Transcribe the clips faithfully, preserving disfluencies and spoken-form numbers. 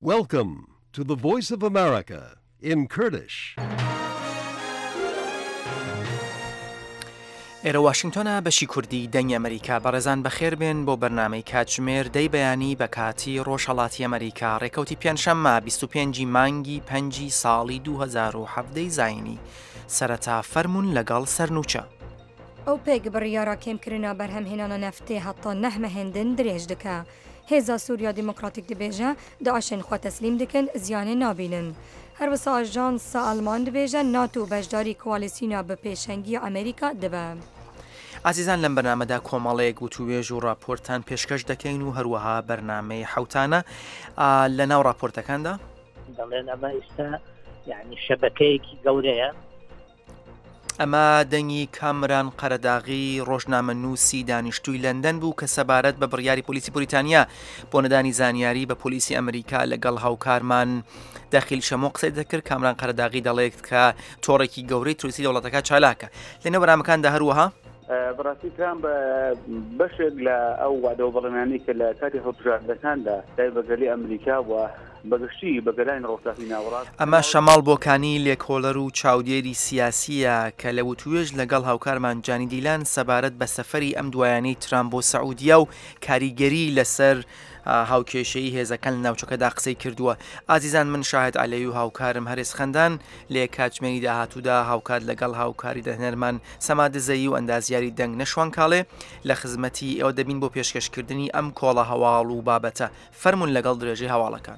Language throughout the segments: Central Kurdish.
Welcome to the Voice of America in Kurdish. ئێرە واشنگتۆنە بەشی کوردی دەنگی ئەمریکا بەڕێزان بەخێر بێن بۆ بەرنامەی کاتژمێر دەی بەیانی بە کاتی ڕۆژهەڵاتی ئەمریکا ڕێکەوتی پێنجشەممە بیست و پێنجی مانگی پەنجی ساڵی دوو هەزار و هەڤدەی زاینی سەرەتا فەرمون لەگەڵ سەرنووچە. ئەو پێک بڕیارە کێمکردنا بەرهەمهێنانە نەفتێ هەتا نەحمەهێندن درێژ دکە. هێزا سووریا دیموکراتیک دەبێژە داعشên خوا تەسلیم dikin ziyanê nabînin. Her wisa ajansa Alman dibêje NATO beşdarî koalîsyona bi pêşengiya Amerîka dibe. ئازیزان لەم بەرنامەدا کۆمەڵەیەک وتوێژ و راپۆرتان پێشکەش دەکەین و هەروەها بەرنامەی حەوتانە لە ناو راپۆرتەکاندا دەڵێن ئەمە ئێستا یعنی شەبەکەیەکی گەورەیە. ئەمە دەنگی کامران قەرەداغی ڕۆژنامە نووسی دانیشتووی لەندەن بوو کە سەبارەت بە بڕیاری پۆلیسی بوریتانیا بۆ نەدانی زانیاری بە پۆلیسی ئەمریکا لەگەڵ هاوکارمان داخیل شەمۆ قسەی دەکرد. کامران قەرەداغی دەڵێت کە تۆڕێکی گەورەی تروسی دەوڵەتەکە چالاکە. لەنێو بەرنامەکاندا هەروەها بەڕاستیکان بە بەشێک لە ئەو وادەوە بەڵێنانی کە لە کاتی هەڵبژاردنەکاندا دای بەگەلی ئەمریکا و بەگشتی بەگەلانی ڕۆژاتی ناوەڕاست. ئەمە شەماڵ بۆکانی لێکۆڵەر و چاودێری سیاسیە کە لە وتوێژ لەگەڵ هاوکارمان جانی دیلان سەبارەت بە سەفەری ئەم دوایانەی ترامپ بۆ سەعودیا و کاریگەری لەسەر هاوکێشەی هێزەکان لە ناوچەکەدا قسەی کردووە. ئازیزان من شاهد عەلەوی و هاوکارم هەرێز خەندان لێ کاتژمێری داهاتوودا هاوکات لەگەڵ هاوکاری دەهنەرمان سەمادزەیی و ئەندازیاری دەنگ نەشوان کاڵێ لە خزمەتی ئێوە دەبین بۆ پێشکەشکردنی ئەم کۆڵە هەواڵ و بابەتە. فەرمون لەگەڵ درێژەی هەواڵەکان.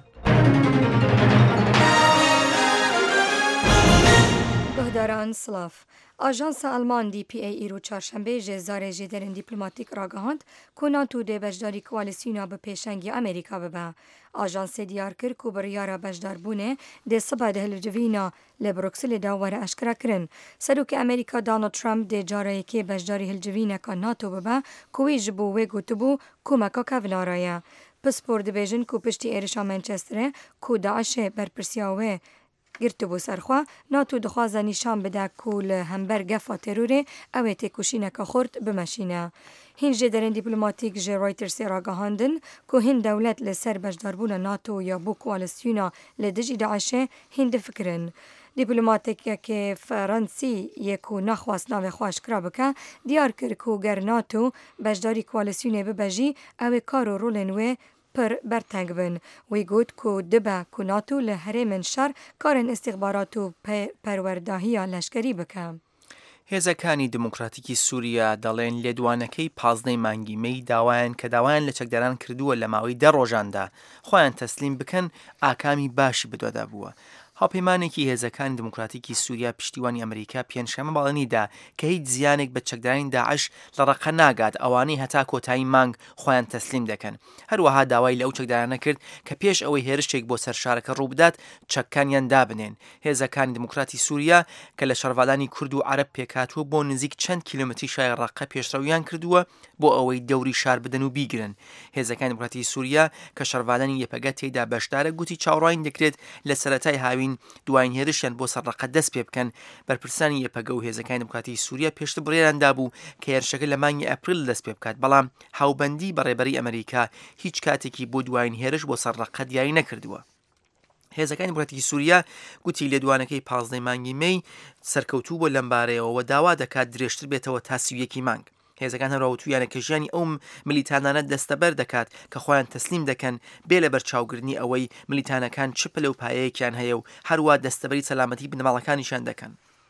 گهداران سلاف آژانسا آلمان دی پی ای ایرو چهارشنبه جزاره جدرین دیپلماتیک راگهاند که ناتو ده بجداری کوالیسیونا به پیشنگی امریکا ببه. آژانس دیار کرد که بریارا بجدار بونه ده سبا ده هلجوینا لبروکسل داوره اشکرا کرن. سروک امریکا دانالد ترامپ ده جاره که بجداری هلجوینا که ناتو ببه کوی جبو و گوتبو کمکا کولارایه. پس پرد بیجن که پشتی ایرشا منچستره که داعش برپرسیاوه گرتو بو سرخوا ناتو دخوازه نشان بده کول همبر گفا تروره اوه تکوشینه که خورد بمشینه. هین جدرین دیپلماتیک جه رایترسی راگهاندن که هین دولت لسر بجداربون ناتو یا بو کوالسیونا لدجی داعشه هین دفکرن. دیپلماتیک که فرانسی یکو نخواست ناو خواش کرا بکه دیار کر که گر ناتو بجداری کوالسیونه ببجی اوه کارو رولنوه پر برتنگ بن. وی گوت که دبه که ناتو لحره من شر کارن استخبارات و پرورداهی لشکری بکم. هێزەکانی دموکراتیکی سووریا دەڵێن لێدوانەکەی پازدەی مانگی مەی داوایان کە داوایان لە چەکداران کردووە لە ماوەی دە ڕۆژاندا خۆیان تەسلیم بکەن ئاکامی باشی بدۆدا بووە. هاوپەیمانێکی هێزەکانی دموکراتیکی سووریا پشتیوانی ئەمریکا پێنجشەممە باڵنیدا کە هیچ زیانێک بە چەکدارانی داعش لە ڕقە ناگات ئەوانەی هەتا کۆتایی مانگ خۆیان تەسلیم دەکەن. هەروەها داوای لەو چەکدارانە کرد کە پێش ئەوەی هێرشێک بۆ سەر شارەکە ڕووبدات چەککانیان دابنێن. هێزەکانی دموکراتی سووریا کە لە شەڕڤادانی کورد و عەرەب پێکاتوە بۆ نزیک چەند کیلۆمەتری شای ڕقە پێشڕەویان کردووە بۆ ئەوەی دەوری شار بدەن و بیگرن. هێزەکانی دموکراتی سووریا کە شەڕڤادانی یەپەگە تێیدا بەشدارە گوتی چاوەڕوانی دەکرێت لە سەرەتای هاوین دوایین هێرشیان بۆ سەرڕقە دەست پێ بکەن. بەرپرسانی یەپەگە و هێزەکانی دموکراتی سووریا پێشتر بڕێراندا بوو کە هێرشەکە لە مانگی ئەپریل دەست پێ بکات بەڵام هاوبەندی بەڕێبەری ئەمریکا هیچ کاتێکی بۆ دوایین هێرش بۆ سەرڕقە دیاری نەکردووە. هێزەکانی دموکراتی سووریا گوتی لێدوانەکەی پازدەی مانگی مەی سەرکەوتوو بۆ لەمبارەیەوە داوا دەکات درێژتر بێتەوە تا سیویەکی مانگ. هێزەکان هەروەوتویانە کە ژیانی ئەوم ملیتانانە دەستەبەر دەکات کە خۆیان تەسلیم دەکەن بێ لە بەرچاوگرنی ئەوەی ملیتانەکان چ پلە و پایەیەکیان هەیە و هەروە دەستەبەری سەلامەتی بنەماڵەکانیشان دەکەن.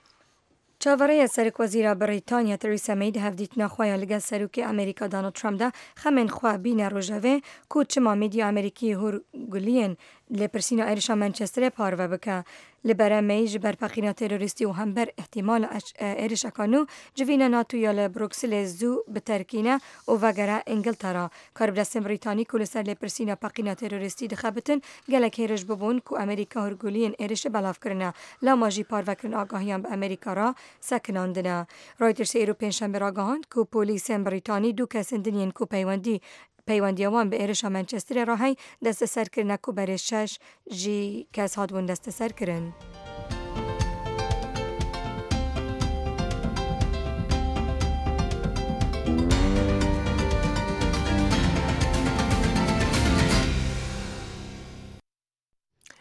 چاوەڕێیە سەرک وەزیرە بریتانیا تریسا مەی هەفدیتنا خۆیان لەگەڵ سەرۆکی ئەمریکا دانالد ترامپدا خەمێن خوا بینە ڕۆژەوێ کو چما میدیا ئەمریکی هورگولیەن لێپرسینە ئێرشا مانچسترێ پارڤە بکە لەبەرە مەی ji berpexîna terorîstî û hember ihtimala êrişekan û civîna NATOya li Brukselê zû biterkîne û vegere Ingiltera. Karibdestên Brîtanî ku li ser lêpirsîna peqîna terorîstî dixebitin gelek hêrij bibûn ku Amerîka hurguliyên êrişê belav kirine. Lama jî parvekirin agahiyan bi Amerîka ra sekinandine. Reuters êro pênşembe ragihand ku polîsên Brîtanî du kesên diniyên ku peywendî پەیوەندیەوان بە ئێرشا مانچسترێ ڕاهەی دەستەسەرکردنە و بەرێ شەش ژی کەس هاتبوون دەستەسەرکردن.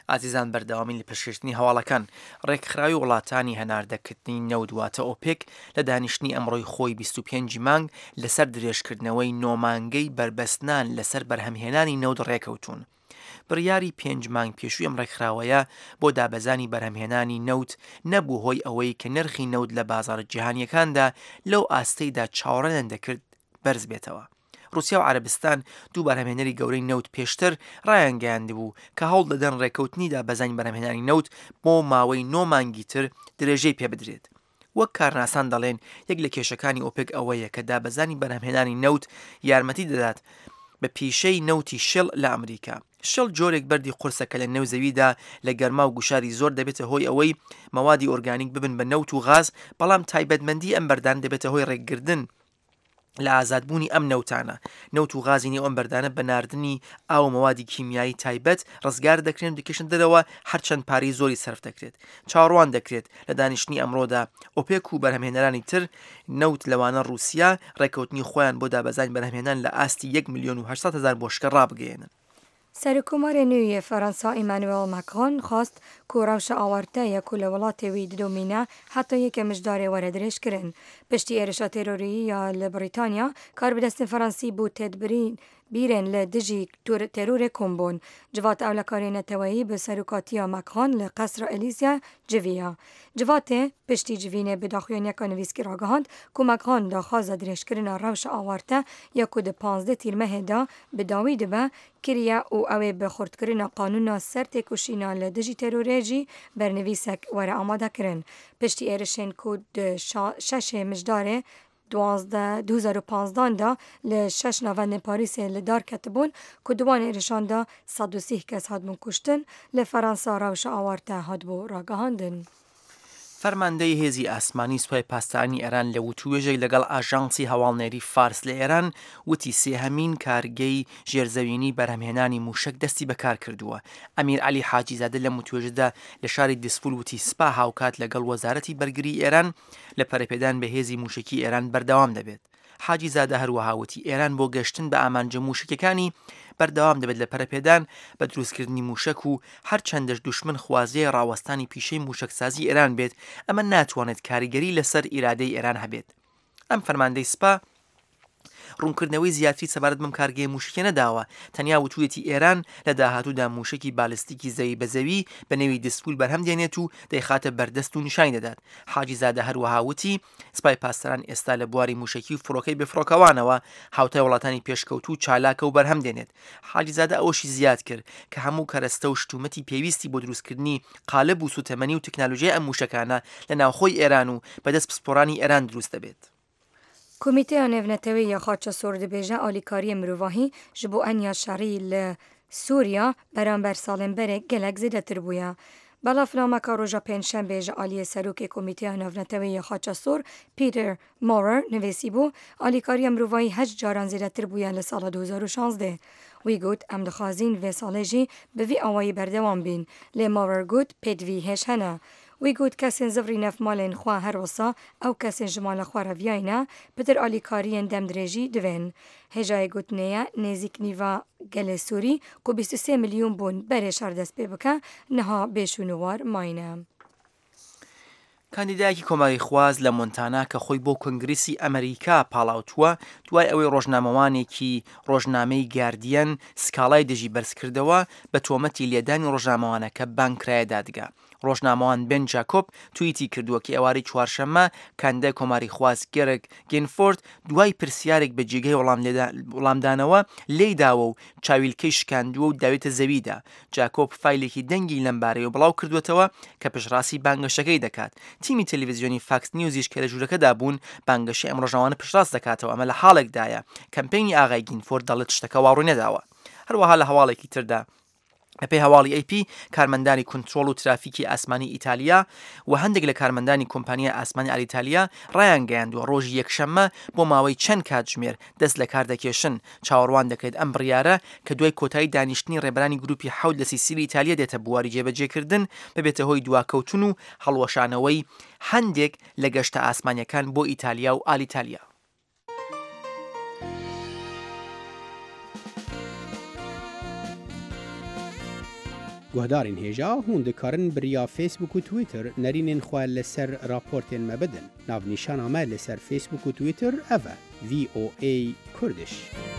ئازیزان بەردەوامی لە پێشکەشتنی هەواڵەکان ڕێکخراوی وڵاتانی هەناردەکردنی نەودواتە ئۆپێک لە دانیشتنی ئەمڕۆی خۆی بیست و پێنج مانگ لەسەر درێژکردنەوەی نۆمانگەی بربەستنان لەسەر بەرهەمهێنانی نەود ڕێکەوتون. بڕیاری پێنج مانگ پێشووی ئەم ڕێکخراوەیە بۆ دابەزانی بەرهەمهێنانی نەوت نەبوو هۆی ئەوەی کە نرخی نەود لە بازاڕ جیهانیەکاندا لەو ئاستەیدا چاوەڕێنان دەکرد بەرز بێتەوە. رووسیا و عەرەبستان دوو بەرهەمهێنەری گەورەی نەوت پێشتر ڕایانگەیاندی بوو کە هەوڵ دەدەن ڕێکەوتنی دابەزانی بەرهەمهێنانی نەوت بۆ ماوەی نۆ مانگی تر درێژەی پێ بدرێت. وەک کارناسان دەڵێن یەک لە کێشەکانی ئۆپێک ئەوەیە کە دابەزانی بەرهەمهێنانی نەوت یارمەتی دەدات بە پیشەی نەوتی شڵ لە ئەمریکا. شڵ جۆرێک بەردی قورسەکە لە نێو زەویدا لە گەرما و گوشاری زۆر دەبێتە هۆی ئەوەی مەوادی ئۆرگانیک ببن بە نەوت و غاز، بەڵام تایبەتمەندی ئەم بەردان دەبێتە هۆی ڕێکگرتن لە ئازادبوونی ئەم نەوتانە. نەوت و غازی نێو ئەم بەردانە بە ناردنی ئاو مەوادی کیمیایی تایبەت ڕزگار دەکرێن و دەکەشن دەرەوە هەرچەند پارەی زۆری سەرف دەکرێت. چاڕوان دەکرێت لە دانیشتنی ئەمڕۆدا ئۆپێک و بەرهەمهێنەرانی تر نەوت لەوانە رووسیا ڕێکەوتنی خۆیان بۆ دابەزانی بەرهەمهێنان لە ئاستی یەک میلیۆن و هەشتاد هەزار بۆشکە ڕابگەێنن. سەرکۆمارە نوێیە فەرەنسا ئیمانوێل ماکرۆن خواست کو ڕەوشە ئاوارتەیە کو لە وڵاتێوی ددۆمینە هەتا یەکە مژدارێ وەرە درێژکردن. پشتی ئێرشە تێرۆریی یا لە بریتانیا کاربدەستن فەرەنسی بوو تێدبرین بیرن لە دژی تێرۆرێ کۆمبۆن. جوات ئەولەکارێنەتەوەیی بە سەرکاتیە ماکرۆن لە قەسرە ئەلیزیا جڤیە. جواتێ پشتی جڤینێ بەداخوێنیەکە نوویسکی ڕاگەهاند کو ماکرۆن داخوازە درێژکردنە ڕەوشە ئاوارتە یا کو دە پانزدە تیرمەهێدا بەداوی دەبە کریە و ئەوێ بە خورتکردنە قانونا سەر تێکوشینا لە دژی تێرۆرێژی بەرنویسەک وەرە ئامادەکردن. پشتی ئێرشێن کو شەشێ مژدارێ دو هزار و پانزدە لە شەش ناوەندên پاریسê li dar ketibûn ku diwan êrişan da sed û sih kes hatbûn kuştin li Ferensa rewşa awarte hatbû ragihandin. فەرماندەی هێزی ئاسمانی سوپای پاسدارانی ئێران لە وتوێژێک لەگەڵ ئاژانسی هەواڵنێری فارس لە ئێران وتی سێهەمین کارگەی ژێرزەوینی بەرهەمهێنانی موشک دەستی بەکار کردووە. ئەمیر عەلی حاجیزادە لە وتوێژەدا لە شاری دیسپول وتی سپا هاوکات لەگەڵ وەزارەتی بەرگری ئێران لە پەرەپێدان بە هێزی موشکی ئێران بەردەوام دەبێت. حاجیزادە هەروەها وتی ئێران بۆ گەشتن بە ئامانجە موشکەکانی بەردەوام دەبێت لە پەرەپێدان بە دروستکردنی موشک و هەر چەندەش دوشمن خوازیە ڕاوەستانی پیشەی موشکسازی ئێران بێت ئەمە ناتوانێت کاریگەری لەسەر ئیرادەی ئێران هەبێت. ئەم فەرماندەی سپا ڕوونکردنەوەی زیاتری سەبارەت بەم کارگەی موشکێ نەداوە، تەنیا وتوێتی ئێران لە داهاتوودا موشکی بالستیکی زەوی بە زەوی بە نێوی دسپول بەرهەم دێنێت و دەیخاتە بەردەست و نیشان دەدات. حاجیزادە هەروەها وتی سپای پاسداران ئێستا لە بواری موشکی و فڕۆکەی بفڕۆکەوانەوە هاوتای وڵاتانی پێشکەوت و چالاکە و بەرهەم دێنێت. حاجیزادە ئەوەشی زیاد کرد کە هەموو کەرەستە و شتومەتی پێویستی بۆ دروستکردنی قالب و سوتەمەنی و تەکنالۆژیای ئەم موشکانە لە ناوخۆی ئێران و بەدەست پسپۆرانی ئێران دروست دەبێت. کۆمیتەیە نێڤنەتەوەی یا خاچە سۆر دەبێژە ئالیکاریە مرۆڤاهی ji bo enya şerî li Sûriya beramber salên berê gelek zêdetir bûye. Belavnameka roja pênşembê ji aliyê serokê Komîteya Navnetewê ya Xaça Sor Peter Maurer nivîsî bû alîkariya mirovahî heşt caran zêdetir bûye li sala du hezar û şanzdeh. Wî got em dixwazîn vê salê jî bi vî awayî berdewam bîn. Lê Maurer got pêdivî hêj hene. Wî got kesên zivrî nev malên xwe her wisa ew kesên ji mala xwe re viyayîne pitir alîkariyên demdirêjî divên. Hêjayê gotinê ye nêzik nîva gelê Sûrî ku bîst û sê milyon bûn berê şer dest pê bike niha bêşûnûwar mayne. کاندیدایەکی کۆماری خواز لە مۆنتانا کە خۆی بۆ کۆنگرسی ئەمریکا پاڵاوتووە دوای ئەوەی ڕۆژنامەوانێکی ڕۆژنامەی گاردیەن سکاڵای دژی بەرز کردەوە بە تۆمەتی لێدانی ڕۆژنامەوانەکە بانکرایە دادگا. ڕۆژنامەوان بن جاکۆب توییتی کردووە کە ئێواری چوارشەممە کاندیدای کۆماری خواز گێرک گینفۆرد دوای پرسیارێک بە جێگەی وەڵامدانەوە لێی داوە و چاویلکەی شکاندووە و داوێتە زەویدا. جاکۆب فایلێکی دەنگی لەمبارەی و بڵاو کردوێتەوە کە پشڕاستی بانگەشەکەی دەکات. تیمی تەلەڤیزیۆنی فاکس نیوزیش کە لە ژوورەکەدا بوون بانگەشەی ئەم ڕۆژنامەوانە پشتڕاست دەکاتەوە. ئەمە لە حاڵێکدایە کەمپێنی ئاغای گینفۆرد دەڵێت شتەکە واڕووی نەداوە. هەروەها لە هەواڵێکی تردا بەپێی هەواڵی ئەی پی کارمەندانی کنترۆڵ و ترافیکی ئاسمانی ئیتالیا و هەندێک لە کارمەندانی کۆمپانیا ئاسمانی ئالیتالیا ڕایانگەیاندووە ڕۆژی یەکشەممە بۆ ماوەی چەند کاتژمێر دەست لە کار دەکێشن. چاوەڕوان دەکرێت ئەم بڕیارە کە دوای کۆتایی دانیشتنی ڕێبەرانی گروپی حەوت لە سیسیلی ئیتالیا دێتە بواری جێبەجێکردن ببێتە هۆی دواکەوتن و هەڵوەشانەوەی هەندێک لە گەشتە ئاسمانیەکان بۆ ئیتالیا و ئالیتالیا. گهدارین هێژا هون دikarin biriya Facebook û Twitter nerînên xwe li ser raportên me bidin. Navnîşana me li ser Facebook û Twitter ev e V O A Kurdish.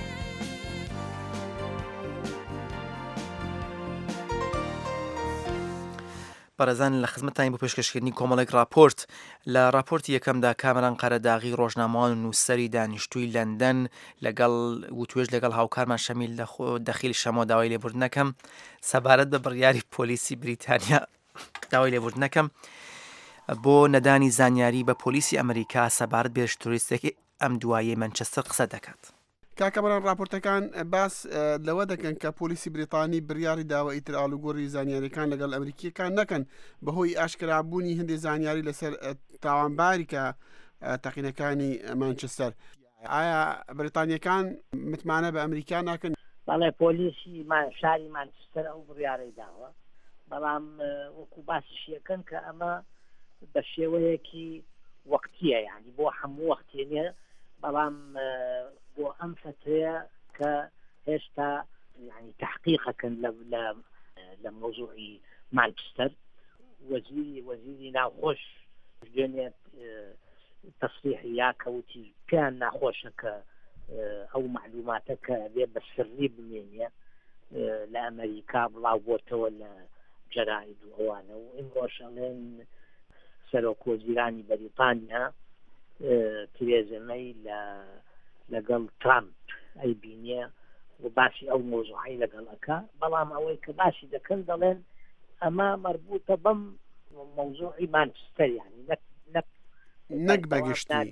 بەڕێزان لە خزمەتتان بۆ پێشکەشکردنی کۆمەڵێک راپۆرت لە راپۆرتی یەکەمدا کامەران قەرەداغی ڕۆژنامەوان و نووسەری دانیشتووی لەندەن لەگەڵ وتوێژ لەگەڵ هاوکارمان شەمیل دەخیل شەمۆ داوای لێبوردنەکەم سەبارەت بە بڕیاری پۆلیسی بریتانیا داوای لێبوردنەکەم بۆ نەدانی زانیاری بە پۆلیسی ئەمریکا سەبارەت بێژ توریستێکی ئەم دواییەی مانچەستەر قسە دەکات. کاکەمەران راپۆرتەکان باس لەوە دەکەن کە پۆلیسی بریتانی بڕیاری داوە ئیتر ئاڵوگۆڕی زانیاریەکان لەگەڵ ئەمریکیەکان نەکەن بەهۆی ئاشکرابوونی هەندێک زانیاری لەسەر تاوانباری کە تەقینەکانی مانچستەر. ئایا بریتانیەکان متمانە بە ئەمریکا ناکەن؟ بەڵێ پۆلیسی شاری مانچستەر ئەو بڕیارەی داوە، بەڵام وەکو باسیش یەکەن کە ئەمە بە شێوەیەکی وەقتیە، یعنی بۆ هەموو وەختێ نیە، بەڵام بۆ ئەم فترەیە کە هێشتا ینی تحقیقەکەن لە مۆزوعی مانچستەر. وەزیری وەزیری ناوخۆش دوێنێت تەصریحی یا کەوتی پێیان ناخۆشە کە ئەو معلوماتە کە بێ بە سری بمێنێ لە ئەمریکا بڵاو بۆتەوە لە جەراید و ئەوانە، و ئیمڕۆژەڵێن سەرۆک وەزیرانی بەریتانیا تێرێزا مەی لە لەگەڵ ترامپ ئەی بینێ و باسی ئەو مۆزوعی لەگەڵەکە، بەڵام ئەوەی کە باسی دەکەن دەڵێن ئەمە مربوطە بەم مۆزوعی مانچستەر، یعنی نەک بەگشتی.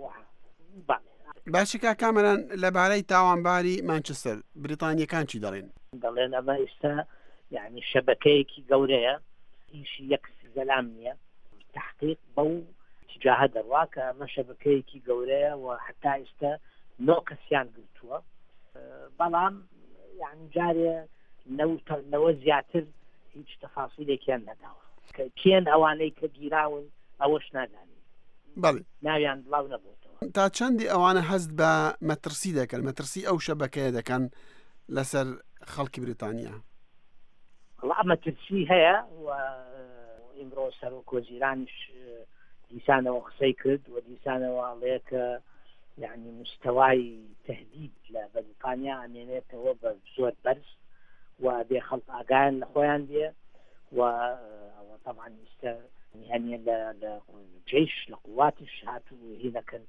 باشی کاکەمەران لەبارەی تاوانباری مانچستەر بریتانیەکان چی دەڵێن؟ دەڵێن ئەمە ئێستا یعنی شەبەکەیەکی گەورەیە، هیچی یەک زەلام نییە، تحقیق بەو جاهە دەڕوا کە ئەمە شەبەکەیەکی گەورەیە و حتا ئێستا نۆ کەسیان گرتووە، بەڵام یعنی جارێ نەوە زیاتر هیچ تەفاسیلێکیان نەداوە کە کێن ئەوانەی کە گیراون ئەوەش نادانی. بەڵێ ناویان بڵاو نەبووتەوە. تا چەندی ئەوانە هەست بە مەترسی دەکەن، مەترسی ئەو شەبەکەیە دەکەن لەسەر خەڵکی بریتانیا؟ وڵا مەترسی هەیە و ئیمڕۆ سەرۆک وەزیرانیش دیسانەوە قسەی کرد و دیسانەوە ئەڵێ کە یعنی مستەوای تهدید لە بەریتانیا ئەمێنێتەوە بە زۆر بەرز و بێ خەڵک ئاگایان لە خۆیان دێ و طبعا ئێستا هەنیە لە جێش لە قواتیش هاتوو هینەکەن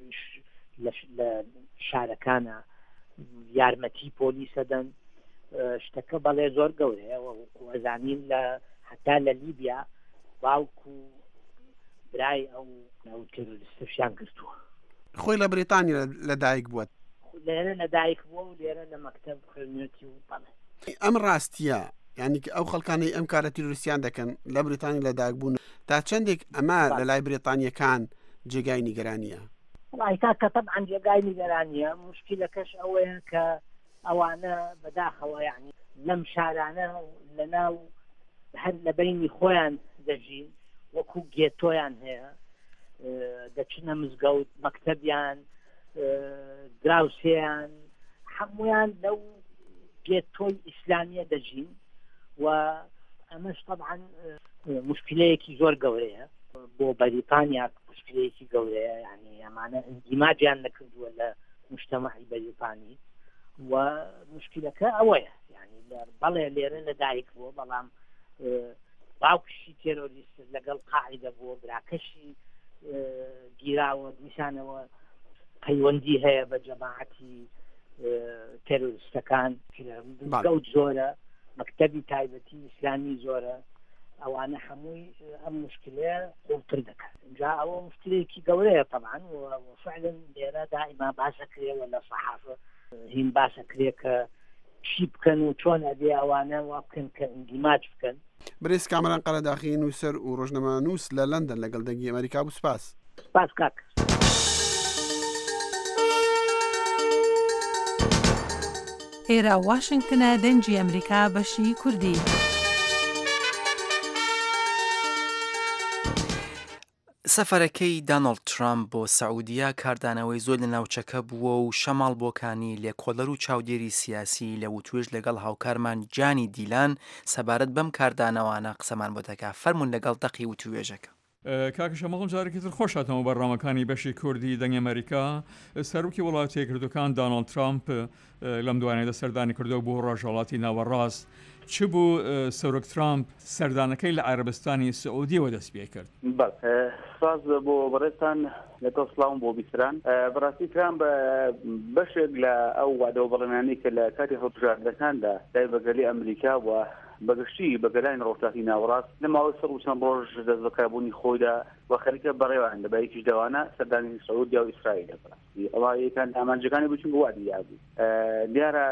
لە شارەکانە یارمەتی پۆلیسە دەن، شتەکە بەڵێ زۆر گەورەیە و وەزانین لە حتا لە لیبیا باوکو برای ئەو تێرۆریستەشیان گرتووە. خۆی لە بریتانیا لەدایک بووە، لێرە لەدایک بووە و لێرە لە مەکتەب خوێنێتی و بەڵێ. ئەم ڕاستیە، یعنی ئەو خەڵکانەی ئەم کارە تیرۆریستیان دەکەن لە بریتانیا لەدایک بوون، تا چەندێک ئەمە لە لای بریتانیەکان جێگای نیگەرانیە؟ ڕایتا کە طبعا جێگای نیگەرانیە، مشکلەکەش ئەوەیە کە ئەوانە بەداخەوە یعنی لەم شارانە لەناو هەر لە بینی خۆیان دەژین، وەکو گێتۆیان هەیە، دەچنە مزگەوت، مەکتەبیان، دراوسێیان، هەمویان لەو گێتۆی ئیسلامیە دەژین و ئەمەش طبعا مشکلەیەکی زۆر گەورەیە بۆ بەریتانیا، مشکلەیەکی گەورەیە، یعنی ئەمانە ئیماجیان نەکردووە لە مجتەمەعی بەریتانی و مشکلەکە ئەوەیە، یعنی بەڵێ لێرە لەدایک بووە، بەڵام باوکشی تێرۆریست لەگەڵ قاعیدە بووە، براکەشی گیراوە، دیسانەوە پەیوەندی هەیە بە جەماعەتی تێرۆریستەکان، گەوت زۆرە، مەکتەبی تایبەتی ئیسلامی زۆرە، ئەوانە هەمووی ئەم مشکلەیە قوڵتر دەکات. اینجا ئەوە مشکلەیەکی گەورەیە طبعا و فعلا لێرە دائیما باسەکرێەوە لە سەحافە هین باسەکرێ کە چی بکەن و چۆن ئەبێ ئەوانە وا بکەن کە ئەندیماج بکەن. برێز کامەران قەرەداغی نووسەر و ڕۆژنامە نووس لە لەندەن لەگەڵ دەنگی ئەمریکا بوو. سپاس. سپاس کاک. ئێرە واشنگتنە دەنگی ئەمریکا بەشی کوردی. سەفەرەکەی داناڵد ترامپ بۆ سەعودیا کاردانەوەی زۆر لە ناوچەکە بووە و شەماڵ بۆکانی لێکۆڵەر و چاودێری سیاسی لە وتوێژ لەگەڵ هاوکارمان جانی دیلان سەبارەت بەم کاردانەوانە قسەمان بۆ دەکا. فەرمون لەگەڵ دەقی وتوێژەکە. کاکە شەماڵم جارێکتر خۆشاتەوە بەڕامەکانی بەشی کوردی دەنگی ئەمریکا. سەرۆکی وڵاتی یەکگرتووەکان داناڵد ترامپ لەم دوانەیەدا سەردانی کردو بۆ ڕۆژهەڵاتی ناوەڕاست. چ بوو سەرۆک ترامپ سەردانەکەی لە عەرەبستانی سعودیەوە دەست پێ کرد؟ سپاس بۆ بەڕێستان لەگەڵ سڵاوم بۆ بیستران. بەڕاستی ترامپ بەشێک لە ئەو وعدە بەڵێنانەی کە لە کاتی هەڵبژاردنەکاندا دای بەگەلی ئەمریکا و بەگشتی بەگەلانی ڕۆژهەڵاتی ناوەڕاست لە ماوەی سەد و چەند ڕۆژ دەست بەکاربوونی خۆیدا و خەریکە بەڕێوان لە بایەکیش دەوانە سەردانی سعودیا و ئیسرائیل دەبڕاستی ئەوە یەکان ئامانجەکانی بچون بۆ وادی یابوو. دیارە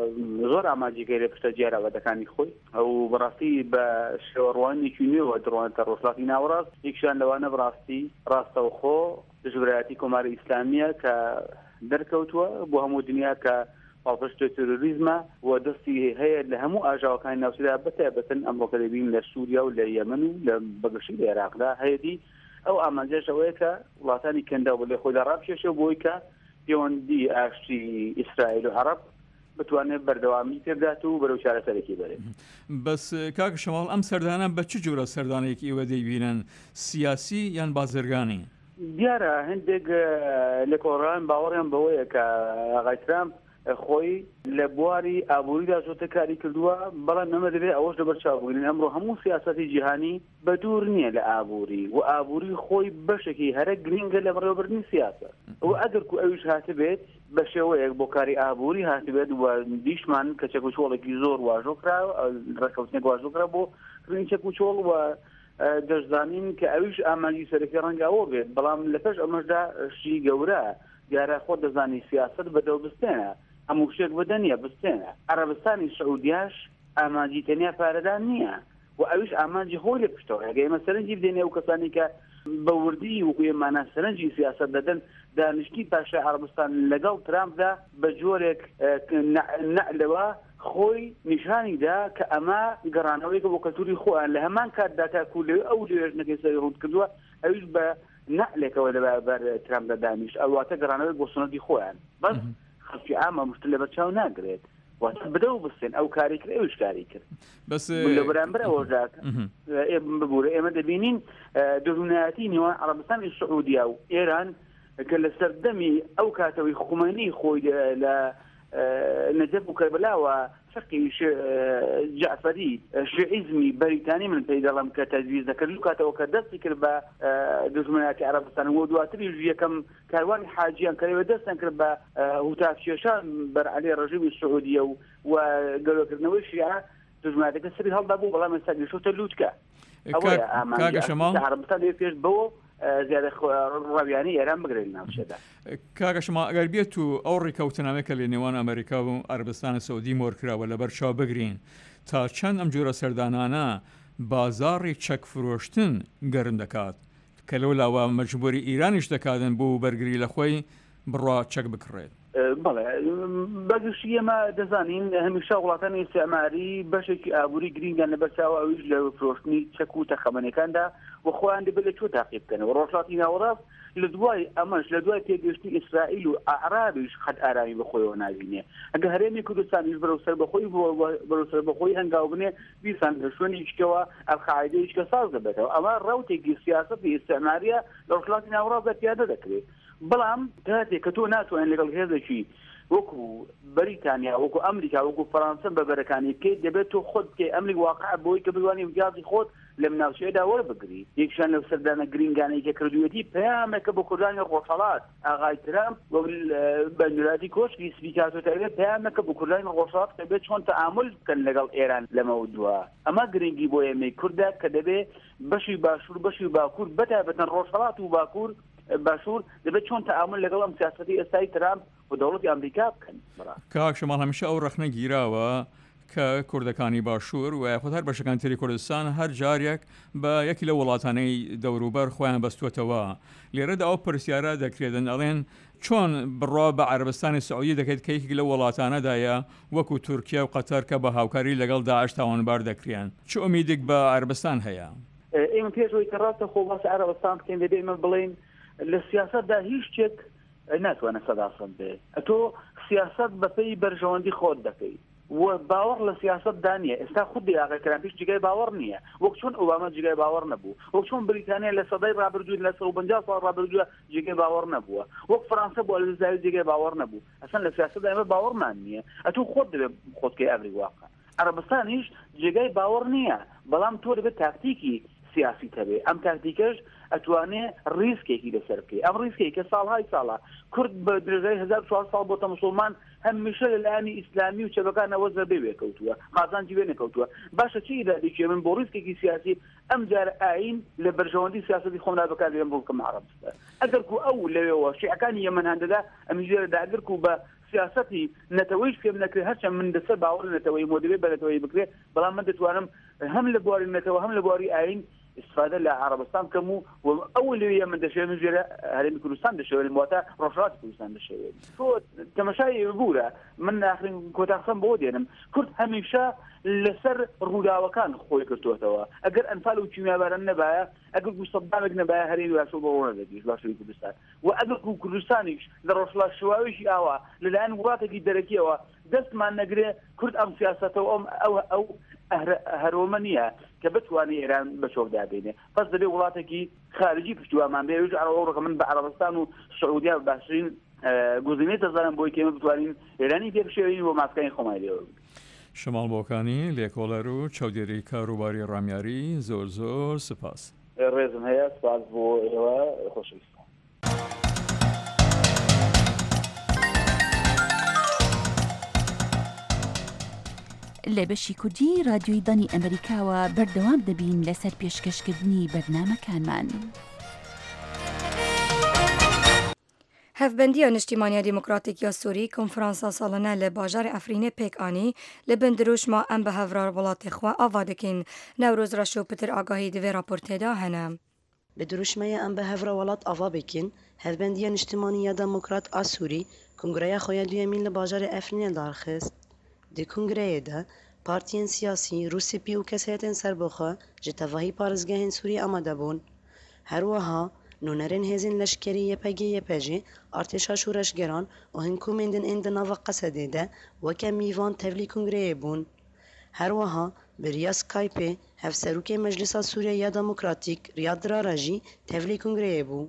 زۆر ئامانجێگەی لە پشتە جیارە وەدەکانی خۆی ئەو بەڕاستی بە شێوەڕوانێکی نوێەوە دڕوانێتە ڕۆژهەڵاتی ناوەڕاست. یەکیشیان لەوانە بەڕاستی ڕاستەوخۆ دژبرایەتی کۆماری ئیسلامیە کە دەرکەوتووە بۆ هەموو دنیا کە پاڵپشتە تۆرۆریزمە و دەستی هەیە لە هەموو ئاژاوەکانی ناوچەدا بەتایبەتەن ئەمڕۆکە دەبین لە سووریا و لە یەمەن و لە بەگشتی لە عێراقدا هەیەی ئەو ئامانجەش ئەوەیە کە وڵاتانی کەندا بۆ لێ خۆیدا ڕابکێشە بۆی کە پەیوەندی ئاشتی ئیسرائیل و عەرەب بتوانێت بەردەوامی پێبدات و بەرەو چارەسەرێکی بەرێت. بەس کاکە شەماڵ ئەم سەردانە بە چ جۆرە سەردانێکی ئێوە دەیبینن؟ سیاسی یان بازرگانی؟ دیارە هەندێک لە کۆڕان باوەڕیان بەوەیە کە ئاغای ترامپ خۆی لە بواری ئابووریدا زۆرتە کاری کردووە، بەڵام ئەمە دەبێت ئەوەش لەبەرچاوبگرین. ئەمڕۆ هەموو سیاسەتی جیهانی بە دوور نییە لە ئابووری و ئابووری خۆی بەشێکی هەرە گرنگە لە بەڕێوەبردننی سیاسەت. ئەو ئەگەر کو ئەویش هاتبێت بە شێوەیەک بۆ کاری ئابووری هاتبێت و دیشمان کە چەکوچۆڵێکی زۆر واژۆکرا ڕێکەوتنێک واژۆکرا بۆ کردنی چەکوچۆڵ و دەشزانین کە ئەویش ئامانجی سەرەکی ڕەنگاوە بێت. بەڵام لەپەش ئەمەشدا شی گەورە دیارە خۆ دەزانی سیاست بەدەو بستێنە هەموو شتێک بەدەنیە بستێنە. عەرەبستانی سعودیاش ئامانجی تەنیا پارەدان نییە و ئەویش ئامانجی خۆی لێ پشتەوە. ئەگەر ئێمە سەرنجی بدێنێ و کەسانی کە بە وردی وەکو ئێمانە سەرنجی سیاست دەدەن دانیشتی پاشای عەرەبستان لەگەڵ ترامپدا بە جۆرێک نەعلەوە خۆی نیشانیدا کە ئەمە گەڕانەوەیکە بۆ کەلتوری خۆیان لە هەمان کاتدا تاکو لەوێ ئەو لێژنەکەی سەری ڕوود کردووە ئەویش بە نەعلێکەوە لەبەر ترامپدا دانیشت ئەواتە گەڕانەوەی بۆ سنەتی خۆیان. بەس خەڵکی عامە مشت لە بەرچاو ناگرێت واتە بدە و بستێن ئەو کاری کرد ئەوش کاری کرد. بەس لە بەرامبەر ئەوەشدا ببوورە ئێمە دەبینین دژمنایەتی نێوان عەرەبستانی سعودیا و ئێران کە لە سەردەمی ئەو کاتەوەی خومەینی خۆی لە نەجەف و کەربەلاوە فەقی جعفەری شیعیزمی بەریتانی من پێی دەڵێم کە تەجویز دەکرد و کاتەوە کە دەستی کرد بە دژمنایەتی عەرەبستان و دواتریش یەکەم کاروانی حاجیان کەوێ دەستیان کرد بە هوتافکێشان بەر عەلەی ڕەژیمی سعودیە و گەلۆکردنەوەی شیعە دژمنایەتەکە سەری هەڵدا بوو بەڵام ئێستا گەیشتۆتە لووتکە. ئەوەیە ئامانجی عەرەبستان دەبێت پێش بەوە زیادە ڕاویانی ئێران بگرێن ناوچەدا. کاکە شەماڵ ئەگەر بێت و ئەو ڕێکەوتنامەیەکە لە نێوان ئەمریکا و عەرەبستانی سەعودی مۆرکراوە لەبەر چاو بگرین تا چەند ئەم جۆرە سەردانانە بازاڕی چەک فرۆشتن گەرم دەکات کە لەو لاوە مەجبوری ئیرانیش دەکاتن بۆ بەرگری لە خۆی بڕوا چەک بکڕێت. بەڵێ بەگشتی ئێمە دەزانین هەمیشە وڵاتانی ئیستعماری بەشێکی ئابووری گرنگیان لەبەرچاوە ئەویش لە فرۆشتنی چەک و تەخەمەنەکاندا و خۆیان دەبێت لە چۆ تاقیب بکەن و ڕۆژهەڵاتی ناوەڕاست لە دوای ئەمەش لە دوای تێگەشتی ئیسرائیل و عەرابیش قەت ئارامی بەخۆیەوە نابینێ. ئەگە هەرێمی کوردستانیش بەرەو سەربەخۆی بەرەو سەربەخۆی هەنگاو بنێ بیسان لە شوێنێکەوە ئەلقاعیدەیەش کە ساز دەبێتەوە. ئەمە ڕەوتێکی سیاسەتی ئیستعماریە لە ڕۆژهەڵاتی ناوەڕاستدا پیادە دەکرێت. بەڵام کاتێک کە تۆ ناتوانین لەگەڵ هێزێکی وەکو بەریتانیا وەکو ئەمریکا وەکو فەڕەنسا بەبەرەکانی بکەیت دەبێت تۆ خۆت بکەی ئەمری واقع بۆی کە بتوانانی امتیازی خۆت لەم ناوچەیەدا وەربگری. یەکشان لەو سەردانە گرنگانەی کە کردووەتی پەیامێکە بۆ کوردانی ڕۆژهەڵات ئاغای ترامپ بەندوراتی کۆشکی سپیکاتۆتەوێت پەیامێکە بۆ کوردانی ڕۆژهەڵات کە بێت چۆن تەعامل بکەن لەگەڵ ئێران لەمەوە دووە. ئەمە گرنگی بۆ ئێمەی کوردە کە دەبێت بەشی باشوور بەشی باکوور بەتایبەتەن ڕۆژهەڵات و باکوور باشوور دەبێت چۆن تەعامل لەگەڵ ئەم سیاسەتی ئێستای ترامپ و دەوڵەتی ئەمریکا بکەن. کاک شەماڵ هەمیشە ئەو ڕەخنە گیراوە کە کوردەکانی باشوور و یاخود هەر بەشەکان تری کوردستان هەر جارێک بە یەکی لە وڵاتانەی دەوروبەر خۆیان بەستوتەوە. لێرەدا ئەو پرسیارە دەکرێتن ئەڵێن چۆن بڕوا بە عەرەبستانی سعودی دەکەیت کە یەکێک لە وڵاتانەدایە وەکو تورکیا و قەتەر کە بە هاوکاری لەگەڵ داعش تاوانبار دەکرێن. چ ئومیدێک بە عەرەبستان هەیە؟ ئێمە پێشەوەی کە ڕاستە خۆ باسی عەرەبستان بکەین دەبێ ئێمە بڵێن لە سیاسەتدا هیچ شتێک ناتوانە سەداسەد بێ ئەتۆ سیاست بەپێی بەرژەوەندی خۆت دەکەی و باوەڕ لە سیاستدا نییە ئێستا خودی ئاغاکران پێش جگای باوەڕ نییە وەک چۆن ئۆباما جگای باوەڕ نەبوو وەک چۆن بریتانیا لە سەدەی ڕابردووی لە سەد و پەنجا ساڵ ڕابردووە جگای باوەڕ نەبووە وەک فەرەنسا بۆ ئەلزاوی جگای باوەڕ نەبوو ئەسەن لە سیاستدا ئێمە باوەڕمان نییە ئەتۆ خۆت دەبێت خۆتکەی ئەبری واقع عەرەبستانیش جگای باوەڕ نییە بەڵام تۆ دەبێت تاکتیکی سیاسی تەبێ ئەم تاکتیکەش ئەتوانێت ڕیسکێکی لەسەر بکەی ئەم ڕیسکێک کە ساڵهای ساڵە کورد بە درێژەی هەزار و چوار ساڵ بۆتە موسڵمان هەمیشە لەلایەنی ئیسلامی و چەبەکانەوە زەربەی وێکەوتووە قازانجی وێ نەکەوتووە باشە چی ئیرادێکی من بۆ ڕیسکێکی سیاسی ئەم جارە ئاین لە بەرژەوەندی سیاسەتی خۆمدا بەکاربێنم بۆ بکەم عەرەبستان ئەگەر کو ئەو لەوێەوە شیعەکانی یەمەن هەندەدا ئەم ژێرەدا ئەگەر کو بە سیاسەتی نەتەوەیش پێم نەکرێت هەرچەند من دەسەر باوەڕ نەتەوەی مۆدەبێ بە نەتەوەی بکرێت بەڵام من دەتوانم هەم لە بواری نەتەوە هەم لە بواری ئاین استفاده لە عەرەبستان بکەم و ئەو لەوەیە من دەشێت من ژێرە هەرێمی کوردستان دەشەوێت واتە ڕۆژهەڵاتی کوردستان دەشەوێت تۆ تەماشای بوورە من ناخرین کۆتاقسەم بۆ دێنم کورد هەمیشە لەسەر ڕووداوەکان خۆی کردوێتەوە ئەگەر ئەنفال و کیمیاباران نەبایە ئەگەر کو سەدامێک نەبایە هەرێمی باشوور بە ڕۆنە دەگەیشت باشووری کوردستان و ئەگەر کو کوردستانیش لە ڕۆژهەڵاتشێواویشی ئاوا لەلایەن وڵاتێکی دەرەکیەوە دەستمان نەگرێ کورد ئەم سیاسەتەوە ئەو ئەو هەرۆمە نییە کە بتوانێت ئێران بەچۆکدا بێنێ پس دەبێ وڵاتێکی خارجی پشتیوامان بێ ڕۆژە من بە عەرەبستان و سعودیا باشترین گزینەی دەزانم بۆی کێمە بتوانین ئێرانی پێبشێوین بۆ ماسکەی خۆمای لێوە شەماڵ بۆکانی لێکۆڵەر و چاودێری کاروباری ڕامیاری زۆر زۆر سپاس ڕێزم هەیە سپاس بۆ ئێوە خۆشەویستان لە بەشی کوردی رادیۆی دانی ئەمریکاوە بەردەوام دەبین لەسەر پێشکەشکردنی بەرنامەکانمان. هەفبەندیە نیشتیمانیە دیموکراتیکیە سووری کۆنفرانسا ساڵانە لە باژارێ ئەفرینێ پێکانی لە بن دروشما ئەم بە هەڤرا وڵاتی خوا ئاوا دەکەین نەورۆز ڕەش و پتر ئاگاهی divê raportêda hene. Li duruşmeyê em bi hevra welat ava bikin, hevbendiya niştimaniya demokrat a Sûrî kongreya xwe ya duyemîn li bajarê Efrînê darxist. Di kongreyê de partiyên siyasî Rûspî û kesayetên serbixwe ji tevahî parêzgehên Sûriyê amade bûn. Her wiha nûnerên hêzên leşkerî Y P G Y P jî artêşa şûreşgeran û hingûmên din ên di nava Qesedê de weke mîvan tevlî kongreyê bûn. Her wiha bi riya Skypeê hevserokê Meclisa Sûriya ya Demokratîk Riyad Dirara jî tevlî kongreyê bû.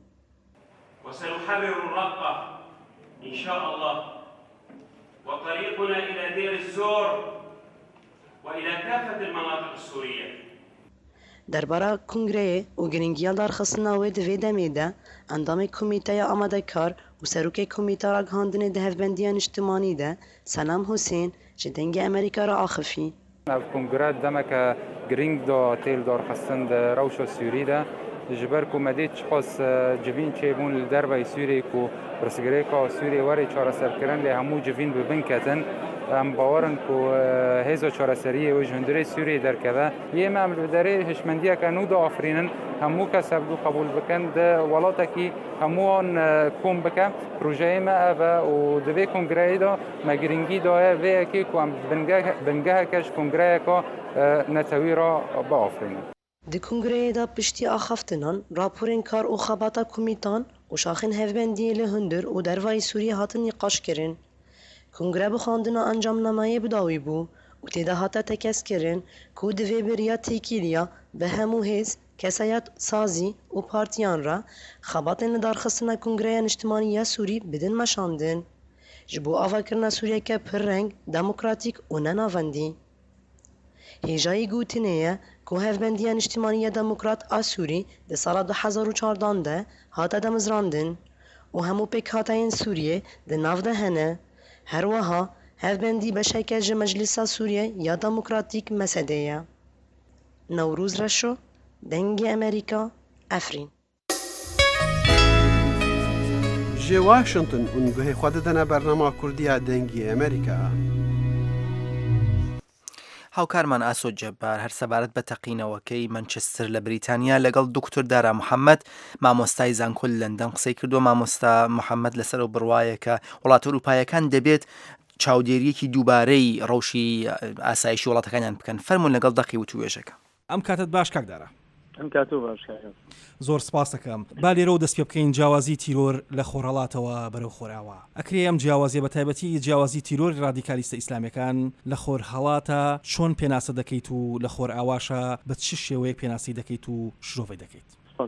وسنحرر الرقة إن شاء الله وطريقنا إلى دير الزور وإلى كافة المناطق السورية. دربارا کنگرeyê û giringiya darxistina wê di vê demê de endamê komîteya amadekar û serokê komîta ragihandinê di hevbendiya niştimanî de Selam Husên ji dengê Amerîka re axivî. Ev kongre demeke giring da têl darxistin di rewşa Sûrî de ji ber ku me dê çiqas civîn çêbûn li derveyê Sûriyê ku pirsgirêka Sûriyê werê çareserkirin lê hemû civîn bi bin ketin. Em bawerin ku hêza çareseriyê wê ji hundirê Sûriyê derkeve. Yê me em li derê hişmendiyeke nû da afirînin hemû kes hevdû qebûl bikin di welatekî hemû an kom bike. Projeyê me ev e û di vê kongreyê de me giringî daye vê yekê ku em bingeheke ji kongreyeka netewî ra biafirînin. Di kongreyê de piştî axaftinan, raporên kar û xebata komîtan û şaxên hevbendiyê li hundir û dervayê Sûriyê hatin nîqaş kirin. Kongre bi xandina encamnamayê bidawî bû û têde hate tekezkirin ku divê bi riya têkîliya bi hemû hêz, kesayet sazî û partiyan re xebatên li darxistina Kongreya Niştimanî ya Sûrî bidin meşandin. Ji bo avakirina Sûriyeke pir reng, demokratîk û nenavendî. Hêjayî gotinê ye ku hevbendiya Niştimanî ya Demokrat a Sûrî di sala du hezar û çardan de hate demizrandin û hemû pêkhateyên Sûriyê di nav de hene. Her wiha hevbendî beşeke ji Meclîsa Sûriye ya Demokratîk mesedê ye. Newrûz Reşo, dengê Amerîka, Efrîn. Ji Washington û guhê xwe didine bernama Kurdiya dengê Amerîka. هاوکارمان ئاسۆ جەبار هەر سەبارەت بە تەقینەوەکەی مانچستر لە بریتانیا لەگەڵ دکتۆر دارا محەممەد مامۆستای زانکۆ لە لەندەن قسەی کردو مامۆستا محەممەد لەسەر و بڕواایەکە وڵاتە ئەوروپایەکان دەبێت چاودێریەکی دووبارەی ڕەوشی ئاسایشی وڵاتەکانیان بکەن فەرمونون لەگەڵ دەقی و توێژەکە ئەم کاتت باش کاکدارە ئەم کاتۆ باش زۆر سپاس دەکەم. با لێرە و دەست پێ بکەین جیاوازی تیرۆر لە خۆرهڵاتەوە بەرەو خۆراوە. ئەکرێ ئەم جیاوازیە بە تایبەتی جیاوازی تیرۆر رادیکالیستە ئیسلامیەکان لە خۆرهڵاتە چۆن پێناسە دەکەیت و لە خۆر ئاواشە بە چ شێوەیە پێناسی دەکەیت و شرۆڤی دەکەیت؟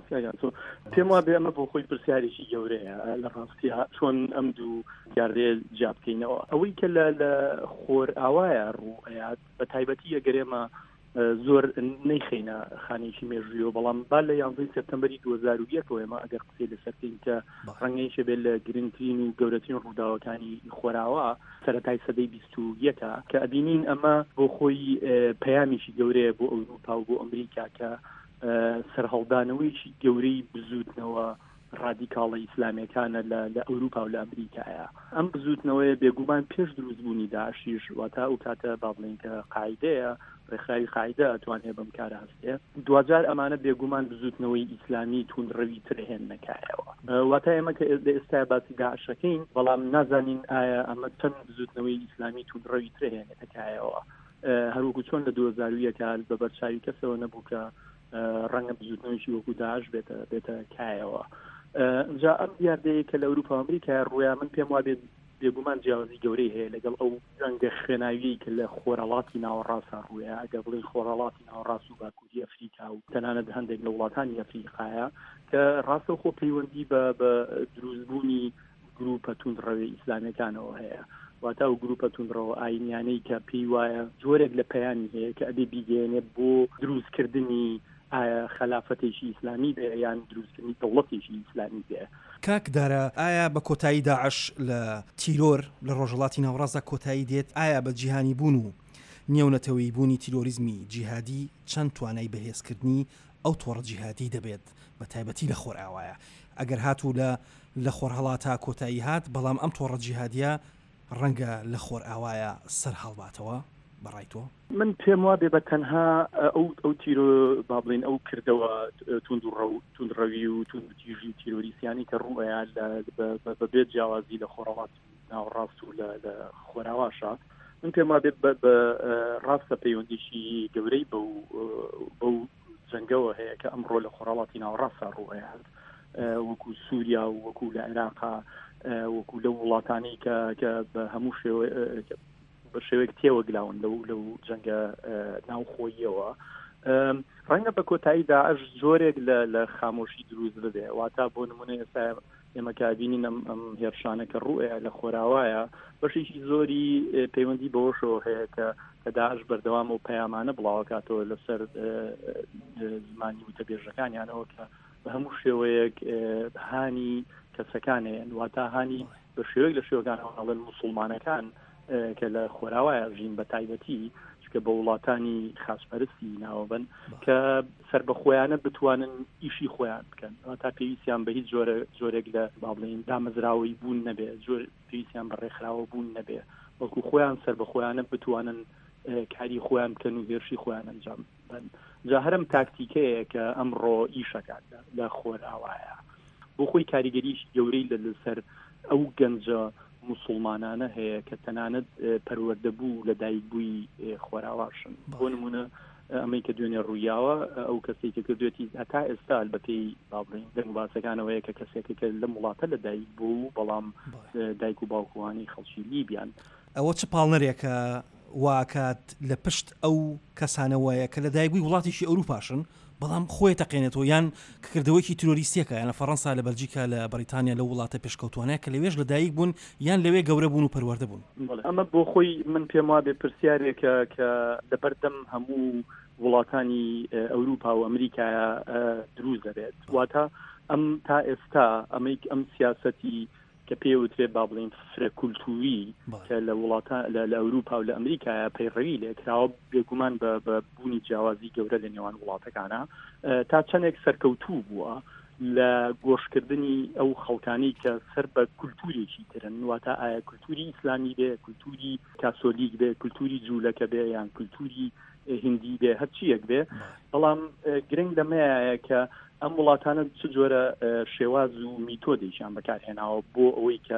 پێم وا بێ ئەمە بۆ خۆی پرسیارێکی گەورەیە لە ڕاستی چۆن ئەم دوو گاردێ جیاب بکەینەوە. ئەوەی کە لە خۆر ئاوایە ڕوئەیات بە تایبەتی ئەگەرێمە زۆر نەیخینە خانێکی مێژویەوە، بەڵام با لە یانزەی سەپتەمبەری دوو هەزار و یەک ئێمە ئەگەر قسەی لەسەرکەین کە ڕەنگەی شەبێت لە گرنگترین و گەورەترین ڕووداوەکانی خۆراوە سەرەتای سەدەی بیست و یەکە کە ئەبینین ئەمە بۆ خۆی پەیامیشی گەورەیە بۆ ئەوروپا و بۆ ئەمریکا کە سەرهەڵدانەوەیکی گەورەی بزوتنەوە ڕادیکاڵە ئیسلامیەکانە لە ئەوروپا و لە ئەمریکایە. ئەم بزوتنەوەی بێگومان پێش دروستبوونی داعشیش واتە ئەو کاتە با بڵێن کە قاعیدەیە ڕێکخراوی قاعیدە ئەتوانێت بەم کارە هەستێ. دوجار ئەمانە بێگومان بزوتنەوەی ئیسلامی توندڕەوی تر هێننەکایەوە. واتە ئێمە کە لە ئێستا باسی داعشەکەین بەڵام نازانین ئایا ئەمە چەند بزوتنەوەی ئیسلامی توندڕەوی تر هێنێتەکایەوە. هەروەکو چۆن لە دوو هەزار و یەک بە بەرچاوی کەسەوە نەبوو کە ڕەنگە بزوتنەوەیشی وەکو داعش بێتە بێتە کایەوە. جا ئەم دیاردەیە کە لە ئەوروپا و ئەمریکا ڕوویا من پێم وابێت بێگومان جیاوازی گەورەی هەیە لەگەڵ ئەو ڕەنگە خوێناوی کە لە خۆرهڵاتی ناوەڕاستە ڕوویە. ئەگەر بڵێن خۆرهڵاتی ناوەڕاست و باکووری ئەفریقا و تەنانەت هەندێک لە وڵاتانی ئەفریقایە کە ڕاستەوخۆ پەیوەندی بە دروستبوونی گروپە توندڕەوی ئیسلامیەکانەوە هەیە. واتە و گروپە توندڕەوە ئاینیانەی کە پێی وایە جۆرێک لە پەیامی هەیە کە ئەبێ بیگەێنێت بۆ دروستکردنی ئایا خلافەتێکی ئیسلامی بێ یان دروستکردنی دەوڵەتێکی ئیسلامی بێ. کاک دارە ئایا بە کۆتایی داعش لە تیرۆر لە ڕۆژهڵاتی ناوەڕاستدا کۆتایی دێت؟ ئایا بە جیهانی بوون و نێونەتەوەی بوونی تیرۆریزمی جیهادی چەند توانای بەهێزکردنی ئەو تۆڕە جیهادی دەبێت بە تایبەتی لە خۆر ئاوایە؟ ئەگەر هاتوو لە لە خۆرهەڵاتە کۆتایی هات بەڵام ئەم تۆڕە جیهادیە ڕەنگە لە خۆر ئاوایە سەر هەڵباتەوە بەڕایتەوە؟ من پێم وا بێ بە تەنها ئەو ئەو تیرۆ با بڵێن ئەو کردەوە توندڕەوی و توندتیژی و تیرۆریسیانی کە ڕوئەیە بەبێت جیاوازی لە خۆرهەڵات ناوەڕاست و لە خۆراواشە من پێم وا بێت بە ڕاستە پەیوەندیشی گەورەی بەو جەنگەوە هەیە کە ئەمڕۆ لە خۆرهەڵاتی ناوەڕاستە ڕوئەیە وەکو سووریا و وەکو لە عێراقا وەکو لەو وڵاتانی کە بە هەموو شێوە بە شێوەیەک تێوەگلاون لەو لەو جەنگە ناوخۆییەوە ڕەنگە بە کۆتایی داعش جۆرێک لە خامۆشی دروست ببێ. واتە بۆ نمونە ئێستا ئێمە کابینین ئەم هێرشانە کە ڕوئەیە لە خۆراوایە بەشێکی زۆری پەیوەندی بەوەشەوە هەیە کە کە داعش بەردەوام و پەیامانە بڵاوکاتەوە لەسەر زمانی وتەبێژەکانیانەوە کە بە هەموو شێوەیەک هانی کەسەکانێن واتە هانی بە شێوەیەک لە شێوەکانەوەڵێن موسڵمانەکان کە لە خۆراوایە ژین بە تایبەتی کە بە وڵاتانی خاصپەرستی ناوەبن کە سەر بە خۆیانە بتوانن ئیشی خۆیان بکەن تا پێویستیان بە هیچ جۆرێک لە با بڵێن دامەزراوەی بوون نەبێ جۆر پێویستیان بە ڕێکخراوە بوون نەبێ وەکو خۆیان سەر بە خۆیانە بتوانن کاری خۆیان بکەن و هێرشی خۆیان ئەنجام بدەن. جا هەرم تاکتیکەیە کە ئەمڕۆ ئیشەکات لە خۆراوایە بۆ خۆی کاریگەریش گەورەی لەسەر ئەو گەنجە مسلمانانە هەیە کە تەنانەت پەروەردەبوو لە دایکبووی خۆراواشن. بۆ نمونە ئەمەی کە دوێنێ ڕوویاوە ئەو کەسێک کە دوێتی هەتا ئێستا البەتەی بابڵین دەنگباسەکانەوەیە کە کەسێکەکە لە وڵاتە لە دایک بوو بەڵام دایک و باوکوانی خەڵکی لیبیان. ئەوە چ پاڵنەرێکە واکات لە پشت ئەو کەسانەوەیە کە لە دایکبووی وڵاتیشی ئەوروپاشن بەڵام خۆی تەقێنێتەوە یان کردەوەیکی تیرۆریستیەکە یان لە فەڕەنسا لە بەلجیکا لە بەریتانیا لە وڵاتە پێشکەوتوانەیە کە لەوێش لە دایک بوون یان لەوێ گەورە بوون و پەروەردە بوون. ئەمە بۆ خۆی من پێم وا بێ پرسیارێکە کە لەبەردەم هەموو وڵاتانی ئەوروپا و ئەمریکایە دروست دەبێت. واتە ئەم تا ئێستا ئەمەی ئەم سیاسەتی کە پێوترێ با بڵین فرەکولتوری کە لە وڵاتان لە ئەوروپا و لە ئەمریکایە پەیڕەوی لێکراوە بێگومان بە بوونی جیاوازی گەورە لە نێوان وڵاتەکانە تا چەندێک سەرکەوتوو بووە لە گۆشکردنی ئەو خەڵکانی کە سەر بە کولتورێکی ترن واتە ئایا کولتوری ئیسلامی بێ کولتوری کاسۆلیک بێ کولتوری جوولەکە بێ یان کولتوری هندی بێ هەرچیەک بێ بەڵام گرنگ لەمەیە کە ئەم وڵاتانە چ جۆرە شێواز و میتۆدێکیان بەکارهێناوە بۆ ئەوەی کە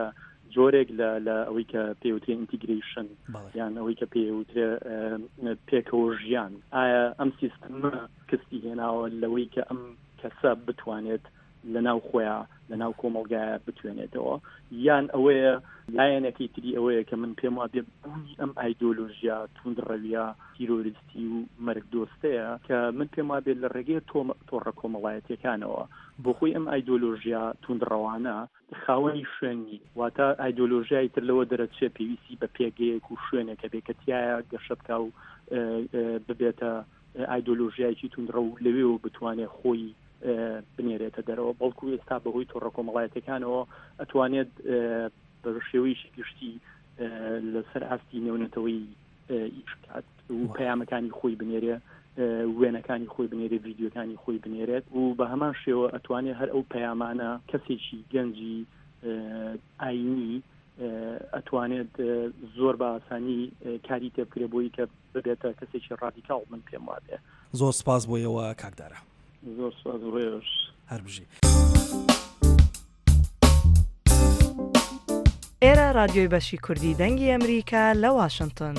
جۆرێک لە ئەوەی کە پێوترێ ئینتیگریشن یان ئەوەی کە پێوترێ پێکەوە ژیان ئایا ئەم سیستەمە کەستی هێناوە لەوەی کە ئەم کەسە بتوانێت لە ناو خۆیان لە ناو کۆمەڵگایە بتوێنێتەوە یان ئەوەیە لایەنێکی تری ئەوەیە کە من پێم وابێ بوونی ئەم ئایدۆلۆژیا توندڕەویە تیرۆریستی و مەرگ دۆستەیە کە من پێم وابێ لە ڕێگەی تۆڕە کۆمەڵایەتیەکانەوە بۆ خۆی ئەم ئایدۆلۆژیا توندڕەوانە خاوەنی شوێنی واتە ئایدۆلۆژیای تر لەوە دەرەچێ پێویستی بە پێگەیەک و شوێنێکە بێکەتیایە گەشە بکە و ببێتە ئایدۆلۆژیایکی توندڕە و لەوێ بتوانێت خۆی بنێرێتە دەرەوە بەڵکو ئێستا بەهۆی تۆڕە کۆمەڵایەتەکانەوە ئەتوانێت بە شێوەیەکی گشتی لەسەر ئاستی نێونەتەوەی ئیش بکات و پەیامەکانی خۆی بنێرێ وێنەکانی خۆی بنێرێت ڤیدیۆکانی خۆی بنێرێت و بە هەمان شێوە ئەتوانێت هەر ئەو پەیامانە کەسێکی گەنجی ئاینی ئەتوانێت زۆر بە ئاسانی کاری تێ بکرێ بۆی کە ببێتە کەسێکی ڕادیکاڵ من پێم وابێ. زۆر سپاس بۆیەوە کاکدارە. زۆر سپاس ڕێژ هەر بژی. ئێرە رادیۆی بەشی کوردی دەنگی ئەمریکا لە واشنگتن.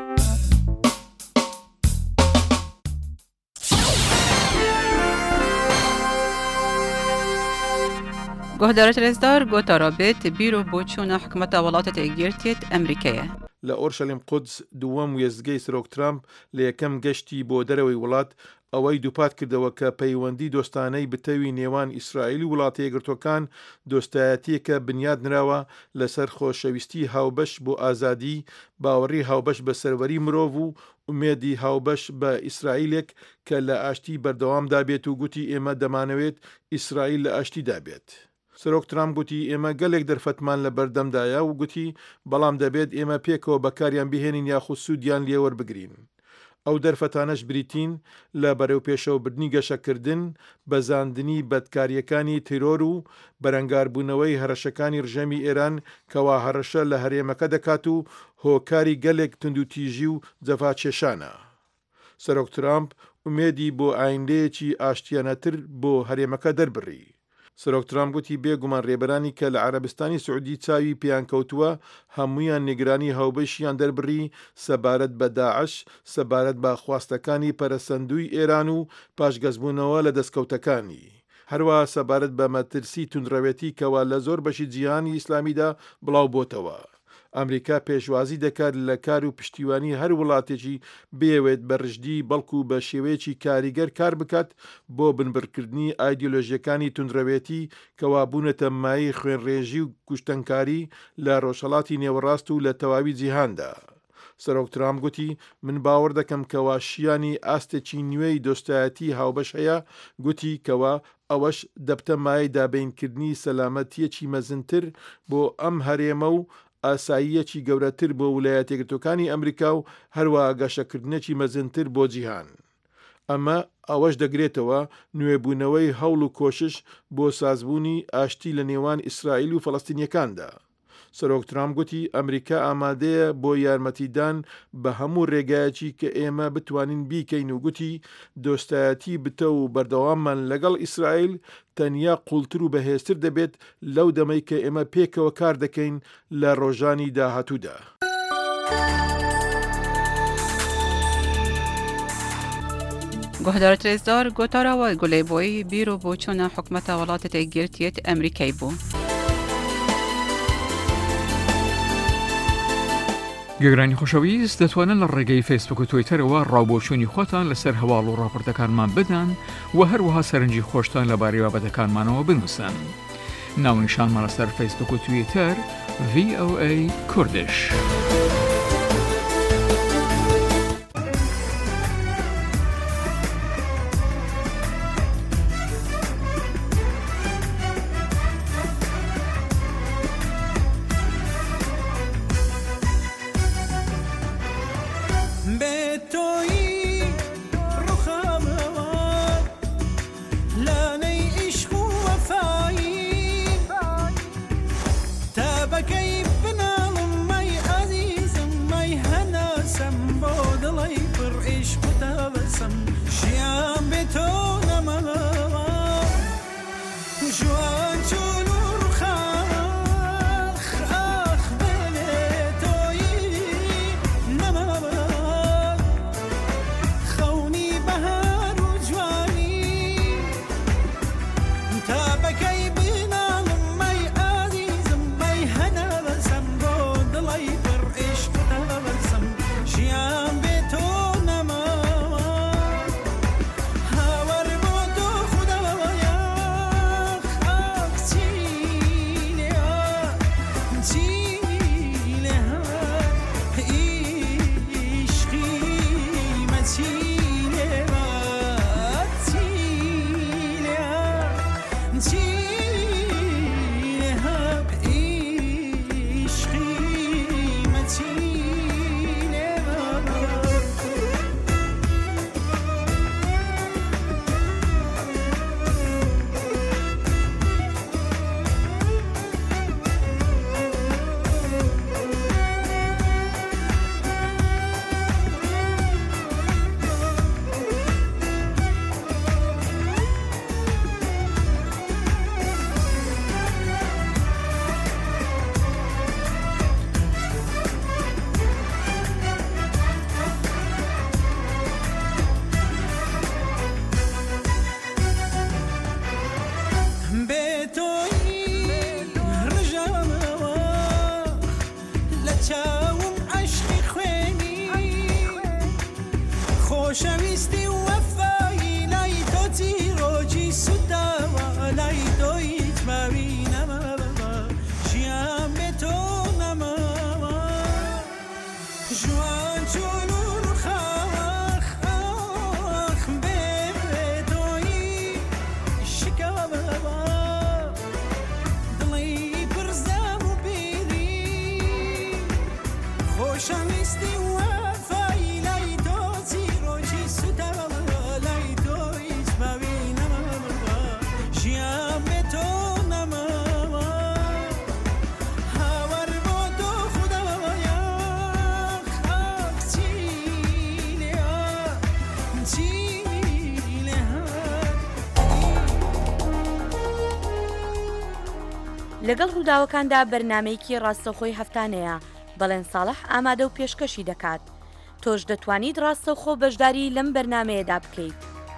گهدارت رزدار گوتا رابط بیرو بوچونا حکومت ولاتت ئێگرتێت ئەمریکایە. لە ئۆرشەلیم قودس دووەم وێزگەی سەرۆک ترامپ لە یەکەم گەشتی بۆ دەرەوەی وڵات ئەوەی دووپات کردەوە کە پەیوەندی دۆستانەی بتەوی نێوان ئیسرائیل و وڵاتە یەکگرتوەکان دۆستایەتیەکە بنیاد نراوە لەسەر خۆشەویستی هاوبەش بۆ ئازادی، باوەڕی هاوبەش بە سەروەری مرۆڤ و ئومێدی هاوبەش بە ئیسرائیلێک کە لە ئاشتی بەردەوامدا بێت و گوتی ئێمە دەمانەوێت ئیسرائیل لە ئاشتیدا بێت. سەرۆک ترامپ گوتی ئێمە گەلێک دەرفەتمان لە بەردەمدایە و گوتی بەڵام دەبێت ئێمە پێکەوە بەکاریان بهێنین یاخود سوودیان لێوەربگرین. ئەو دەرفەتانەش بریتین لە بەرەوپێشەوەبردنی گەشەکردن، بەزاندنی بەدکاریەکانی تیرۆر و بەرەنگاربوونەوەی هەرەشەکانی ڕژەمی ئێران کەوا هەرەشە لە هەرێمەکە دەکات و هۆکاری گەلێک تندوتیژی و جەفاکێشانە. سەرۆک ترامپ ئومێدی بۆ ئایندەیەکی ئاشتیانەتر بۆ هەرێمەکە دەربڕی. سەرۆک ترامپ گوتی بێگومان ڕێبەرانی کە لە عەرەبستانی سعودی چاوی پیان کەوتووە هەمویان نیگرانی هاوبەشیان دەربڕی سەبارەت بە داعش، سەبارەت بە خواستەکانی پەرەسەندووی ئێران و پاشگەزبوونەوە لە دەستکەوتەکانی. هەروەها سەبارەت بە مەترسی توندڕەوێتی کەوا لە زۆر بەشی جیهانی ئیسلامیدا بڵاو بۆتەوە. ئەمریکا پێشوازی دەکات لە کار و پشتیوانی هەر وڵاتێکی بێوێت بە ڕژدی بەڵکو بە شێوەیەکی کاریگەر کار بکات بۆ بنبڕکردنی ئایدیۆلۆژیەکانی توندڕەوێتی کەوا بوونەتە مای خوێنڕێژی و کوشتەنکاری لە ڕۆژهەڵاتی نێوەڕاست و لە تەواوی جیهاندا. سەرۆک ترامپ گوتی من باوەڕ دەکەم کەوا شیانی ئاستێکی نوێی دۆستایەتی هاوبەش هەیە، گوتی کەوا ئەوەش دەبتە مای دابینکردنی سەلامەتیەکی مەزنتر بۆ ئەم هەرێمە و ئاساییەکی گەورەتر بۆ ویلایەتە یەکگرتووەکانی ئەمریکا و هەروەها گەشەکردنێکی مەزنتر بۆ جیهان. ئەمە ئەوەش دەگرێتەوە نوێبوونەوەی هەوڵ و کۆشش بۆ سازبوونی ئاشتی لە نێوان ئیسرائیل و فەڵەستینیەکاندا. سەرۆک ترامپ گوتی ئەمریکا ئامادەیە بۆ یارمەتیدان بە هەموو ڕێگایەکی کە ئێمە بتوانین بیکەین و گوتی دۆستایەتی بتە و بەردەواممان لەگەڵ ئیسرائیل تەنیا قوڵتر و بەهێزتر دەبێت لەو دەمەی کە ئێمە پێکەوە کار دەکەین لە ڕۆژانی داهاتوودا. گهدارت رزدار گوتاراوە گولێبۆی بیرۆ بۆچوونە حکومەتە وڵاتت ئێگرتێت ئەمریکای بوو. گەگرانی خۆشەویست دەتوانن لە ڕێگەی فیسبوک و تویتەرەوە ڕاوبۆچوونی خۆتان لەسەر هەواڵ و ڕاپۆرتەکانمان بدەن و هەروەها سەرنجی خۆشتان لەبارەی بابەتەکانمانەوە بنووسن. ناونیشانمان لەسەر فیسبوک و تویتەر ڤی ئۆ ئەی کوردش. كيف بنا مي عزيز لەگەڵ ڕووداوەکاندا بەرنمەیەکی ڕاستەوخۆی هەفتانەیە بەڵێن ساڵح ئامادە و پێشکەشی دەکات. تۆش دەتوانیت ڕاستەوخۆ بەشداری لەم بەرنمەیەدا بکەیت.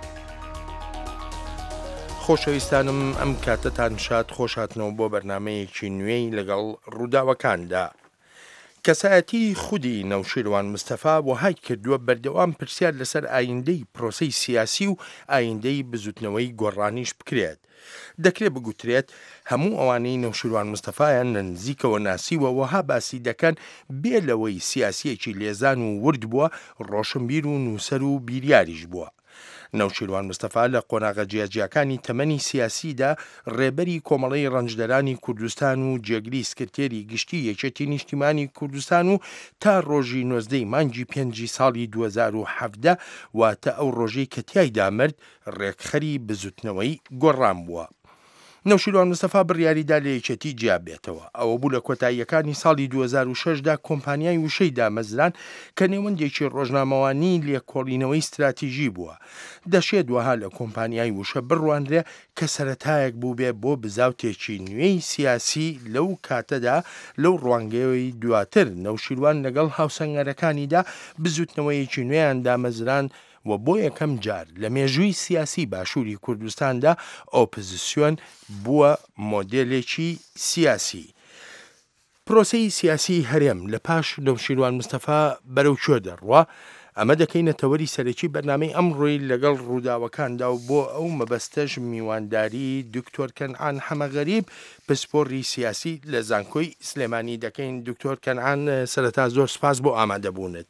خۆشەویستانم ئەم کاتتان شاد خۆشاتنەوە بۆ بەرنمەیەکی نوێی لەگەڵ ڕووداوەکاندا. کەسایەتی خودی نەوشیروان مستەفا وهای کردووە بەردەوام پرسیار لەسەر ئایندەی پرۆسەی سیاسی و ئایندەی بزوتنەوەی گۆڕانیش بکرێت. دەکرێت بگوترێت هەموو ئەوانەی نەوشیروان مستەفایان نزیکەوە ناسیوە وەها باسی دەکەن بێ لەوەی سیاسیەکی لێزان و ورد بووە ڕۆشنبیر و نووسەر و بیریاریش بووە. نەوشیروان مستەفا لە قۆناغە جیاجیەکانی تەمەنی سیاسیدا ڕێبەری کۆمەڵەی ڕەنجدەرانی کوردستان و جێگری سکرتێری گشتی یەکێتی نیشتیمانی کوردستان و تا ڕۆژی نۆزدەی مانگی پێنجی ساڵی دوو هەزار و حەڤدە واتە ئەو ڕۆژەی کە تیایدا مرد ڕێکخەری بزوتنەوەی گۆڕان بووە. نەوشیروان مستەفا بڕیاریدا لە یەکێتی جیابێتەوە. ئەوە بوو لە کۆتاییەکانی ساڵی دوو هەزار و شەشدا کۆمپانیای وشەی دامەزران کە نێوەندێکی ڕۆژنامەوانی لێکۆڵینەوەی استراتیژی بووە. دەشێت وەها لە کۆمپانیای وشە بڕوانرێ کە سەرەتایەک بوو بێ بۆ بزاوتێکی نوێی سیاسی لەو کاتەدا لەو ڕوانگەیەوەی دواتر نەوشیروان لەگەڵ هاوسەنگەرەکانیدا بزوتنەوەیەکی نوێیان دامەزران و بۆ یەکەم جار لە مێژووی سیاسی باشووری کوردستاندا ئۆپۆزیسیۆن بووە مۆدێلێکی سیاسی. پرۆسەی سیاسی هەرێم لە پاش نەوشیروان مستەفا بەرەو کوێ دەڕوا؟ ئەمە دەکەینە تەوەری سەرەکی بەرنامەی ئەمڕۆی لەگەڵ ڕووداوەکاندا و بۆ ئەو مەبەستەش میوانداری دکتۆر کەنعان حەمەغەریب پسپۆڕی سیاسی لە زانکۆی سلێمانی دەکەین. دکتۆر کەنعان سەرەتا زۆر سپاس بۆ ئامادەبوونت.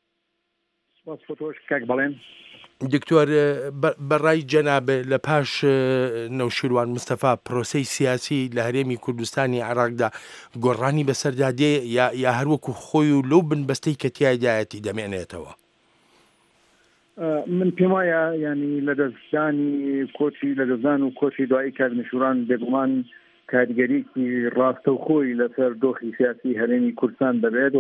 دکتۆر بەڕای جەنابێ لە پاش نەوشیروان مستەفا پرۆسەی سیاسی لە هەرێمی کوردستانی عێراقدا گۆڕانی بەسەردادێ یا هەروەکو خۆی و لەو بنبەستەی کە تیایدایەتی دەمێنێتەوە؟ من پێم وایە ینی لە دەستدانی کۆچی لە دەستدان و کۆچی دوایی کار نەوشیروان بێگومان کاریگەریکی ڕاستە و خۆی لەسەر دۆخی سیاسی هەرێمی کوردستان دەبێت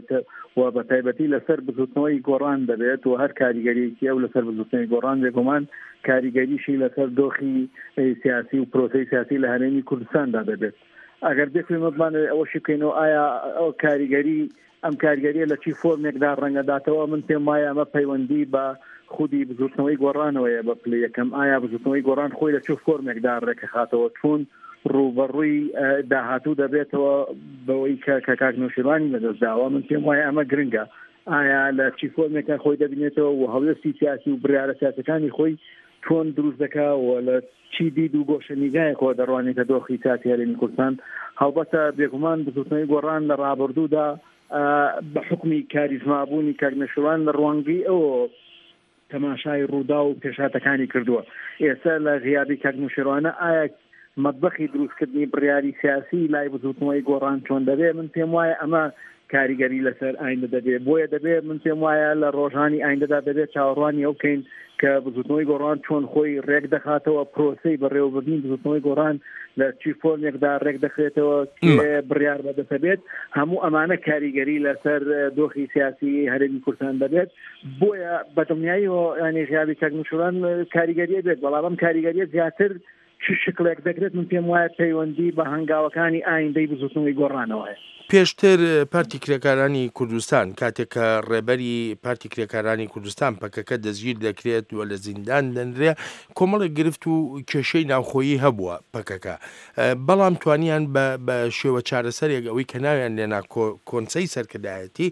و بە تایبەتی لەسەر بزوتنەوەی گۆڕان دەبێت و هەر کاریگەریکی ئەو لەسەر بزوتنەوەی گۆڕان بێگومان کاریگەریشی لەسەر دۆخی سیاسی و پرۆسەی سیاسی لە هەرێمی کوردستاندا دەبێت. ئەگەر بێکوێ مەبانێ ئەوەشی بکەینەوە ئایا ئەو کاریگەری ئەم کاریگەریە لە چی فۆرمێکدا ڕەنگەداتەوە؟ من پێم وایە ئەمە پەیوەندی بە خودی بزوتنەوەی گۆڕانەوەیە بە پلە یەکەم. ئایا بزوتنەوەی گۆڕان خۆی لە چ فۆرمێکدا ڕێکەخاتەوە؟ چۆن ڕوبەڕووی داهاتوو دەبێتەوە بەوەی کە کاک نەوشیروانی لەدەستداوە؟ من پێم وایە ئەمە گرنگە. ئایا لە چی فۆرمێکە خۆی دەبینێتەوە و هەڵوێستی سیاسی و بڕیارە سیاسەکانی خۆی چۆن دروست دەکاتەوە لە چی دید و گۆشەنیگایەکەوە دەڕوانێتە دۆخی سیاسی هەرێمی کوردستان؟ هەڵبەتە بێگومان بزوتنەوەی گۆڕان لە ڕابردوودا بە حکمی کاریزمابوونی کاک نەوشیروان لە ڕوانگەی ئەوە تەماشای ڕوودا و پێشاتەکانی کردووە. ئێستا لە غیابی کاک نەوشیروانە ئایا مەطبەخی دروستکردنی بڕیاری سیاسی لای بزوتنەوەی گۆڕان چۆن دەبێت؟ من پێم وایە ئەمە کاریگەری لەسەر ئایندە دەبێت. بۆیە دەبێت من پێم وایە لە ڕۆژانی ئایندەدا دەبێت چاوەڕوانی ئەو بکەین کە بزوتنەوەی گۆڕان چۆن خۆی ڕێک دەخاتەوە، پرۆسەی بەڕێوەبردنی بزوتنەوەی گۆڕان لە چی فۆرمێکدا ڕێک دەخرێتەوە، بڕیار بەدەستەبێت. هەموو ئەمانە کاریگەری لەسەر دۆخی سیاسی هەرێمی کوردستان دەبێت. بۆیە بەدڵنیاییەوە ینی غیابی کاک نەوشیروان کاریگەریە بێت، بەڵام ئەم کاریگەریە زیاتر چ شکلێک دەکرێت؟ من پێم وایە پەیوەندی بە هەنگاوەکانی ئایندەی بزوتنەوەی گۆڕانەوەیە. پێشتر پارتی کرێکارانی کوردستان کاتێک کە ڕێبەری پارتی کرێکارانی کوردستان پەکەکە دەستگیر دەکرێت و لە زیندان دەنرێ کۆمەڵێک گرفت و کێشەی ناوخۆیی هەبووە پەکەکە، بەڵام توانیان بە شێوە چارەسەرێک ئەوەی کە ناویان لێنا کۆنسەی سەرکردایەتی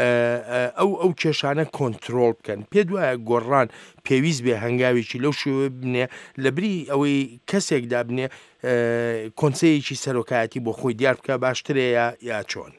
ئەو ئەو کێشانە کۆنتترۆل بکەن. پێ دوایە گۆڕان پێویست بێ هەنگاوێکی لەو شێوە بنێ لەبری ئەوەی کەسێکدا بنێ کۆنسەیەکی سەرۆکایەتی بۆ خۆی دیار بکە باشترەیە یا چۆن؟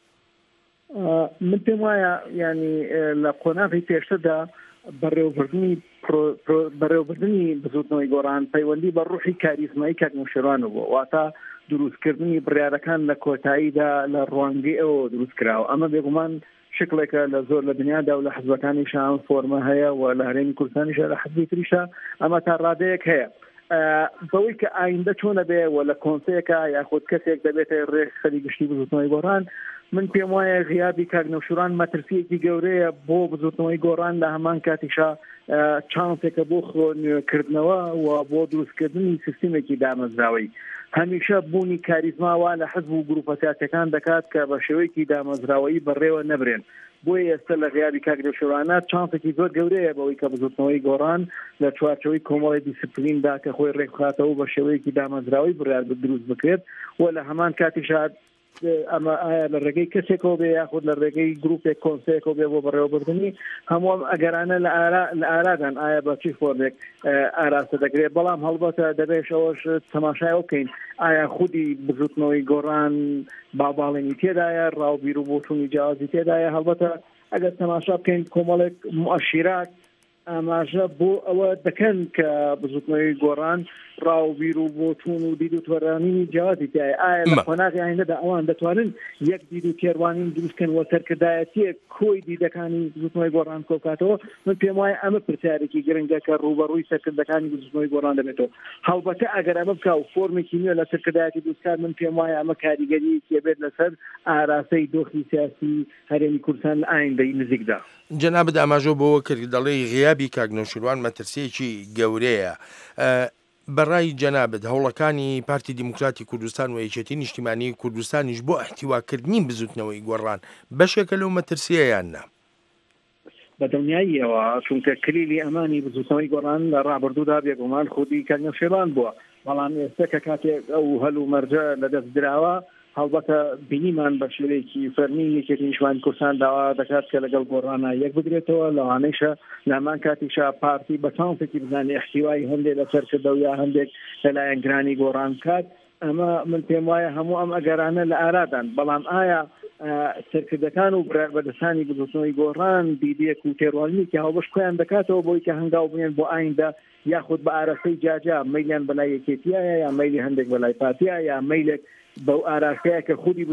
من پێم وایە ینی لە قۆناغی پێشتردا بەڕێوەبردنی بەڕێوەبردننی بزوتنەوەی گۆڕان پەیوەندی بە ڕوحی کاریزمایی کاک نەوشیروان بووە، واتە دروستکردنی بڕیارەکان لە کۆتاییدا لە ڕوانگەی ئەوە دروست کراوە. ئەمە بێگومان شکلێکە لە زۆر لە دنیادا و لە حزبەکانی شان فۆرمە هەیە و لە هەرێمی کوردستانیشە لە حزبی تریشە ئەمە تا ڕادەیەک هەیە. بەوەی کە ئایندە چۆنە بێ و لە کۆنسەیەکە یاخود کەسێک دەبێتە ڕێکخەری گشتی بزوتنەوەی گۆڕان من پێم وایە غیابی کاک نەوشیروان مەترسیەکی گەورەیە بۆ بزوتنەوەی گۆڕان لە هەمان کاتیشا چانسێکە بۆ خۆنوێکردنەوە و بۆ دروستکردنی سیستمێکی دامەزراوەی هەمیشە بوونی کاریزماوە لە حزب و گروپە سیاسیەکان دەکات کە بە شێوەیەکی دامەزراوەیی بەڕێوە نەبرێن بۆیە ئێستا لە غیابی کاک نەوشیروانە چانسێکی زۆر گەورەیە بەوەی کە بزوتنەوەی گۆڕان لە چوارچەوەی کۆمەڵی دیسپلیندا کە خۆی ڕێکخاتەوە بە شێوەیەکی دامەزراوەی بڕیار دروست بکرێت و لە هەمان کاتیشا ئەمە ئایا لە ڕێگەی کەسێکەوە بێ یاخود لە ڕێگەی گروپێک کۆنسەیەکەوە بێ بۆ بەڕێوەبردننی هەموو ئەگەرانە لە ئارادان ئایا بە چی فۆرمێک ئاراستە دەکرێت بەڵام هەڵبەتە دەبێت ئەوەش تەماشای بکەین ئایا خودی بزوتنەوەی گۆڕان باڵێنی تێدایە ڕاوبیر و بۆچوونی جیازی تێدایە هەڵبەتە ئەگەر تەماشا بکەین کۆمەڵێک مؤشیرات ئاماژە بۆ ئەوە دەکەن کە بزوتنەوەی گۆڕان ڕاوبیر و بۆچوون و دید و تۆرانینی جیازی تایە ئایا لە خۆناغی ئاینەدا ئەوان دەتوانن یەک دید و تێڕوانین دروستکەن وە سەرکردایەتیە کۆی دیدەکانی بزوتنەوەی گۆڕان کۆکاتەوە من پێم وایە ئەمە پرسیارێکی گرنگە کە ڕوبەڕووی سەرکردەکانی بزوتنەوەی گۆڕان دەبێتەوە هەڵبەتە ئەگەر ئەمە بکە و فۆرمێکی نوێ لە سەرکردایەتی دروستکار من پێم وایە ئەمە کاریگەریەکی بێت لەسەر ئاراستەی دۆخی سیاسی هەرێمی کوردستان لە ئایندەی نزیکدا جەنابەت ئاماژە بۆەوە کرد دەڵێ غیابی کاک نەوشیروان مەترسیەکی گەورەیە بەڕای جەنابەت هەوڵەکانی پارتی دیموکراتی کوردستان و یەکێتی نیشتیمانی کوردستانیش بۆ احتیواکردنی بزوتنەوەی گۆڕان بەشێکە لەو مەترسیە یان نا بە دڵنیاییەوە چونکە کلیلی ئەمانی بزوتنەوەی گۆڕان لە ڕابردوودا بێگومان خودی کاک نەوشیروان بووە بەڵام ئێستا کە کاتێک ئەو هەل و مەرجە لەدەست دراوە هەڵبەتە بینیمان بە شێوەیەکی فەرمی یەکێتی نیشتیمانی کوردستان داوا دەکات کە لەگەڵ گۆڕانە یەک بگرێتەوە لەوانەیشە لەمان کاتیشا پارتی بە چانسێکی بزانێ احتیوای هەندێک لەسەر کردە و یا هەندێک لەلایەن گرانی گۆڕان کات ئەمە من پێم وایە هەموو ئەم ئەگەرانە لە ئارادان بەڵام ئایا سەرکردەکان و بەدەستانی بزوتنەوەی گۆڕان دیدێک و تێڕوانینی کە هەڵبەش خۆیان دەکاتەوە بۆی کە هەنگاو بنێن بۆ ئایندا یاخود بە ئاراستەی جاجا مەیلیان بەلای یەکێتیایە یا مەیلی هەندێک بەلای پارتیە یا مەیلێک بەو ئاراستەیە کە خودی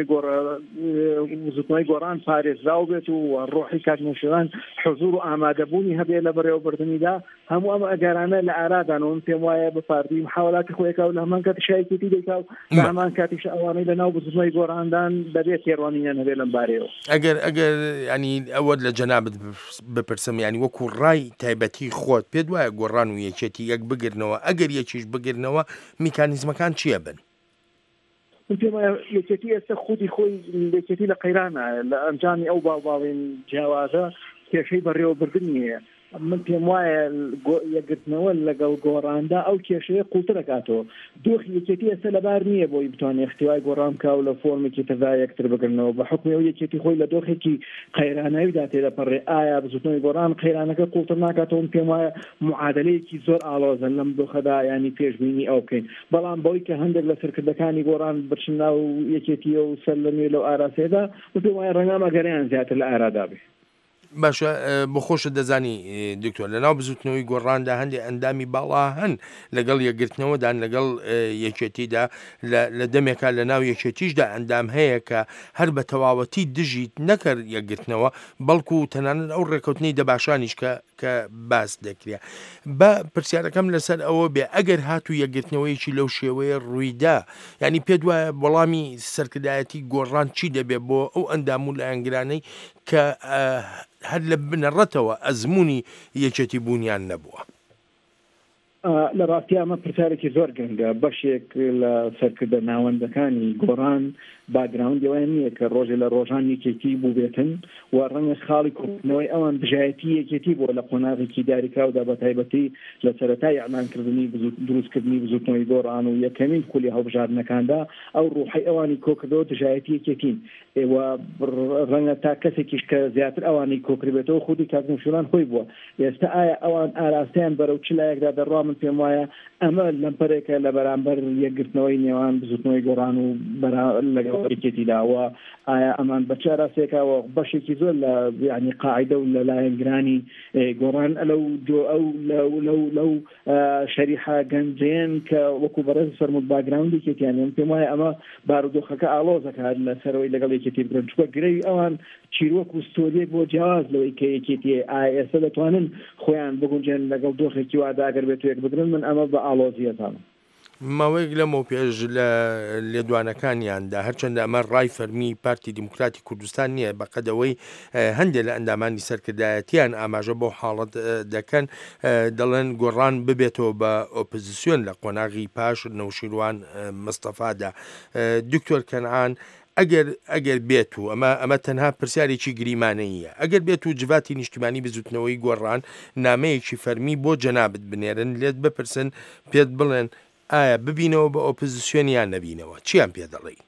بزوتنەوەی گۆڕان پارێزراو بێت و ڕۆحی کاک نەوشیروان حضور و ئامادەبوونی هەبێت لە بەڕێوەبردننیدا هەموو ئەمە ئەگەرانە لە ئارادانەوە پێم وایە بە پارتی محاولاتی خۆیەکە و لە هەمان کاتیش یەکێتی دەکا و لە هەمان کاتیش ئەوانەی لەناو بزوتنەوەی گۆڕاندان دەبێت تێڕوانینیان هەبێت لەم بارەیەوە ئەگەر ئەگەر ینی ئەوە لە جەنابەت بپرسم ینی وەکو ڕای تایبەتی خۆت پێت وایە گۆڕان و یەکێتی یەک بگرنەوە ئەگەر یەکیش بگرنەوە میکانیزمەکان چییە بن؟ من پێم وایە یەکێتی ئێستا خودی خۆی یەکێتی لە قەیرانە لە ئەنجامی ئەو باڵباڵین جیاوازە کێشەی بەڕێوەبردن نییە من پێم وایە یەکگرتنەوە لەگەڵ گۆڕاندا ئەو کێشەیە قوڵتر دەکاتەوە دۆخی یەکێتی ئێستا لەبار نییە بۆی بتوانێت احتیوای گۆڕان بکا و لە فۆرمێکی تەدا یەکتر بگرنەوە بە حکمی ئەو یەکێتی خۆی لە دۆخێکی قەیرانەویدا تێدەپەڕێ ئایا بزوتنەوەی گۆڕان قەیرانەکە قوڵتر ناکاتەوە پێم وایە معادلەیەکی زۆر ئاڵۆزە لەم دۆخەدا ینی پێشبینی ئەو بکەین بەڵام بەوەی کە هەندێک لە سەرکردەکانی گۆڕان بچن ناو یەکێتیە و سەر لە نوێ لەو ئاراسەیەدا پێم وایە ڕەنگە گەڕیان زیاتر لە ئارادا بێ باشە بۆ خۆشت دەزانی دکتۆر لەناو بزوتنەوەی گۆڕاندا هەندێک ئەندامی باڵا هەن لەگەڵ یەکگرتنەوەدان لەگەڵ یەکێتیدا لە دەمێکا لە ناو یەکێتیشدا ئەندام هەیە کە هەر بە تەواوەتی دژیت نەکرد یەکگرتنەوە بەڵکو تەنانەت ئەو ڕێکەوتنی دەباشانیش کە کە باس دەکرێت بە پرسیارەکەم لەسەر ئەوە بێ ئەگەر هاتو یەکگرتنەوەیەکی لەو شێوەیە ڕوویدا ینی پێت وایە وەڵامی سەرکردایەتی گۆڕان چی دەبێت بۆ ئەو ئەندام و لایەنگرانەی کە هەر لە بنەڕەتەوە ئەزمموی یەکێتی بوونیان نەبووە لە ڕاستی ئەمە پرسیارێکی زۆر گەنگە بەشێک لە سەرکردە ناوەندەکانی گۆڕان باگراوندەوەی نییە کە ڕۆژێ لە ڕۆژان یەکێتی بوو بێتن و ڕەنگە خاڵی کوردنەوەی ئەوان بژایەتی یەکێتی بۆ لە قۆناغێکی داریکراودا بە تایبەتی لە سەرەتای ئەعلانکردنی دروستکردنی بزوتنەوەی گۆڕان و یەکەمین خولی هەڵبژاردنەکاندا ئەو ڕوحی ئەوانی کۆکردەوە دژایەتی یەکێتین ئێوە ڕەنگە تا کەسێکیش کە زیاتر ئەوانی کۆکردبێتەوە خودی کاک نەوشیروان خۆی بووە ئێستا ئایا ئەوان ئاراستیان بەرەو چ لایەکدا دەڕوا من پێم وایە ئەمە لەمپەرێکە لە بەرامبەر یەکگرتنەوەی نێوان بزوتنەوەی گۆڕان و لەگەڵ یەکێتیداوە ئایا ئەمان بە چ ئاراستێکەوە بەشێکی زۆر لە یعنی قاعدە و لە لایەنگرانی گۆڕان لەو ئەو لەو لەو شەریحە گەنجێن کە وەکو بەڕێز فەرموود باگراوندی یەکێتیان پێم وایە ئەمە بارودۆخەکە ئاڵۆزەکات لەسەرەوەی لەگەڵ یەکێتی بگرن چووکە گرەی ئەوان چیرۆک و ستۆریەک بۆ جیاواز لەوەی کە یەکێتی ئایا ئێستا دەتوانن خۆیان بگونجێن لەگەڵ دۆخێکی واداگەر بێت یەک بگرن من ئەمە بە ئاڵۆزیەتانە ماوەیەک لەمە پێش لە لێدوانەکانیاندا هەرچەندە ئەمە ڕای فەرمی پارتی دیموکراتی کوردستان نییە بەقەدەوەی هەندێک لە ئەندامانی سەرکردایەتیان ئاماژە بۆ حاڵەت دەکەن دەڵێن گۆڕان ببێتەوە بە ئۆپۆزیسیۆن لە قۆناغی پاش نەوشیروان مستەفادا. دکتۆر کەنعان ئەگەر ئەگەر بێت و ئەمە ئەمە تەنها پرسیارێکی گریمانەیە ئەگەر بێت و جواتی نیشتیمانی بزوتنەوەی گۆڕان نامەیەکی فەرمی بۆ جەنابەت بنێرن لێت بپرسن پێت بڵێن ئایا ببینەوە بە ئۆپۆزیسیۆنیان نەبینەوە چیان پێ دەڵێ؟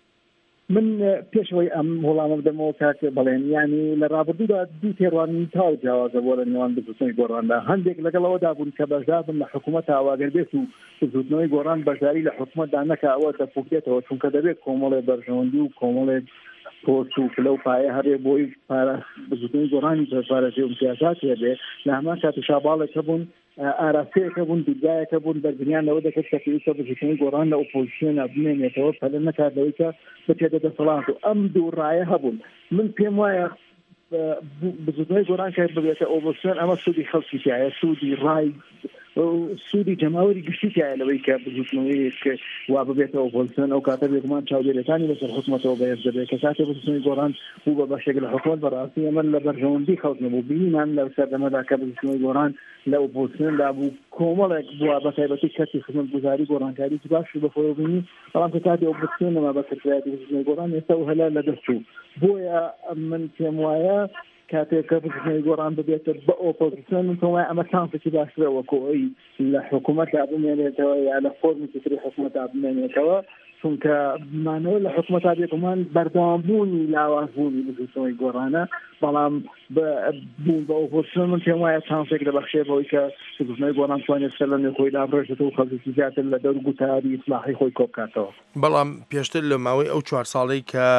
من پێشەوەی ئەم وەڵامە بدەمەوە کاکە بڵێن ینی لە ڕابردوودا دوو تێڕوانی تاو جیاوازە بۆ لە نێوان بزوتنەوەی گۆڕاندا هەندێک لەگەڵەوەدا بوون کە بەشدار بن لە حکوومەت ئاواگەر بێت و بزوتنەوەی گۆڕان بەشداری لە حکوومەتدا نەکا ئەوە دەفوکێتەوە چونکە دەبێت کۆمەڵێ بەرژەوەندی و کۆمەڵێک پۆست و پلە و پایە هەبێ بۆی بزوتنەوەی گۆڕانی پارێزی و امتیازات هەبێ لە هەمان کات شاباڵێکە بوون ئاراستەیەکە بوون دیدگایەکە بوون بەرگریانەوە دەکەت کە پێویستە بزوتنەوەی گۆڕان لە ئۆپۆزیسیۆن بمێنێتەوە پەلە نەکات لەوەی کە بچێتە دەسەڵات و ئەم دوو ڕایە هەبوون. من پێم وایە بزوتنەوەی گۆڕان کە ببێتە ئۆپۆزیسیۆن ئەمە سوودی خەڵکی تایە سوودی ڕای سوودی جەماوەری گشتی تایە لەوەی کە بزوتنەوەی وا ببێتە ئۆپۆزیسیۆن ئەو کاتە بێگومان چاودێرەکانی بەسەر حکوومەتەوە بەهێز دەبێت کە کاتێ بزوتنەوەی گۆڕان بوو بە بەشێک لە حکوومەت بەڕاستی ئەمە لە بەرژەوەندی خەڵک نەبوو بینان لە سەردەمەدا کە بزوتنەوەی گۆڕان لە ئۆپۆزیسیۆندا بوو کۆمەڵێک بووە بە تایبەتی کەسی خزمەتگوزاری گۆڕانکاریی باش بەخۆی بینی بەڵام کە کاتی ئۆپۆزیسیۆن نەما بەکردایەتی بزوتنەوەی گۆڕان ئێستا و هەلا لەدەستچوو بۆیە من پێم وایە کاتێک کە بزوتنەوەی گۆڕان ببێتە بە ئۆپۆزیسیۆن من پێم وایە ئەمە چانسێکی باشترەوە کۆی لە حکوومەتدا بمێنێتەوە یا لە فۆرمی تری حکوومەتدا بمێنێتەوە چونکە بمانەوە لە حکوومەتدا بێگومان بەردەوامبوونی لاوازبوونی بزوتنەوەی گۆڕانە بەڵام بوون بە ئۆپۆزیسیۆن من پێم وایە چانسێک لەبەخشێ بەوەی کە بزوتنەوەی گۆڕان توانێت سەر لە نوێ خۆی دابڕێژێتەوە و خەڵکی زیاتر لە دەور گوتاری ئیسلاحی خۆی کۆبکاتەوە. بەڵام پێشتر لە ماوەی ئەو چوار ساڵەی کە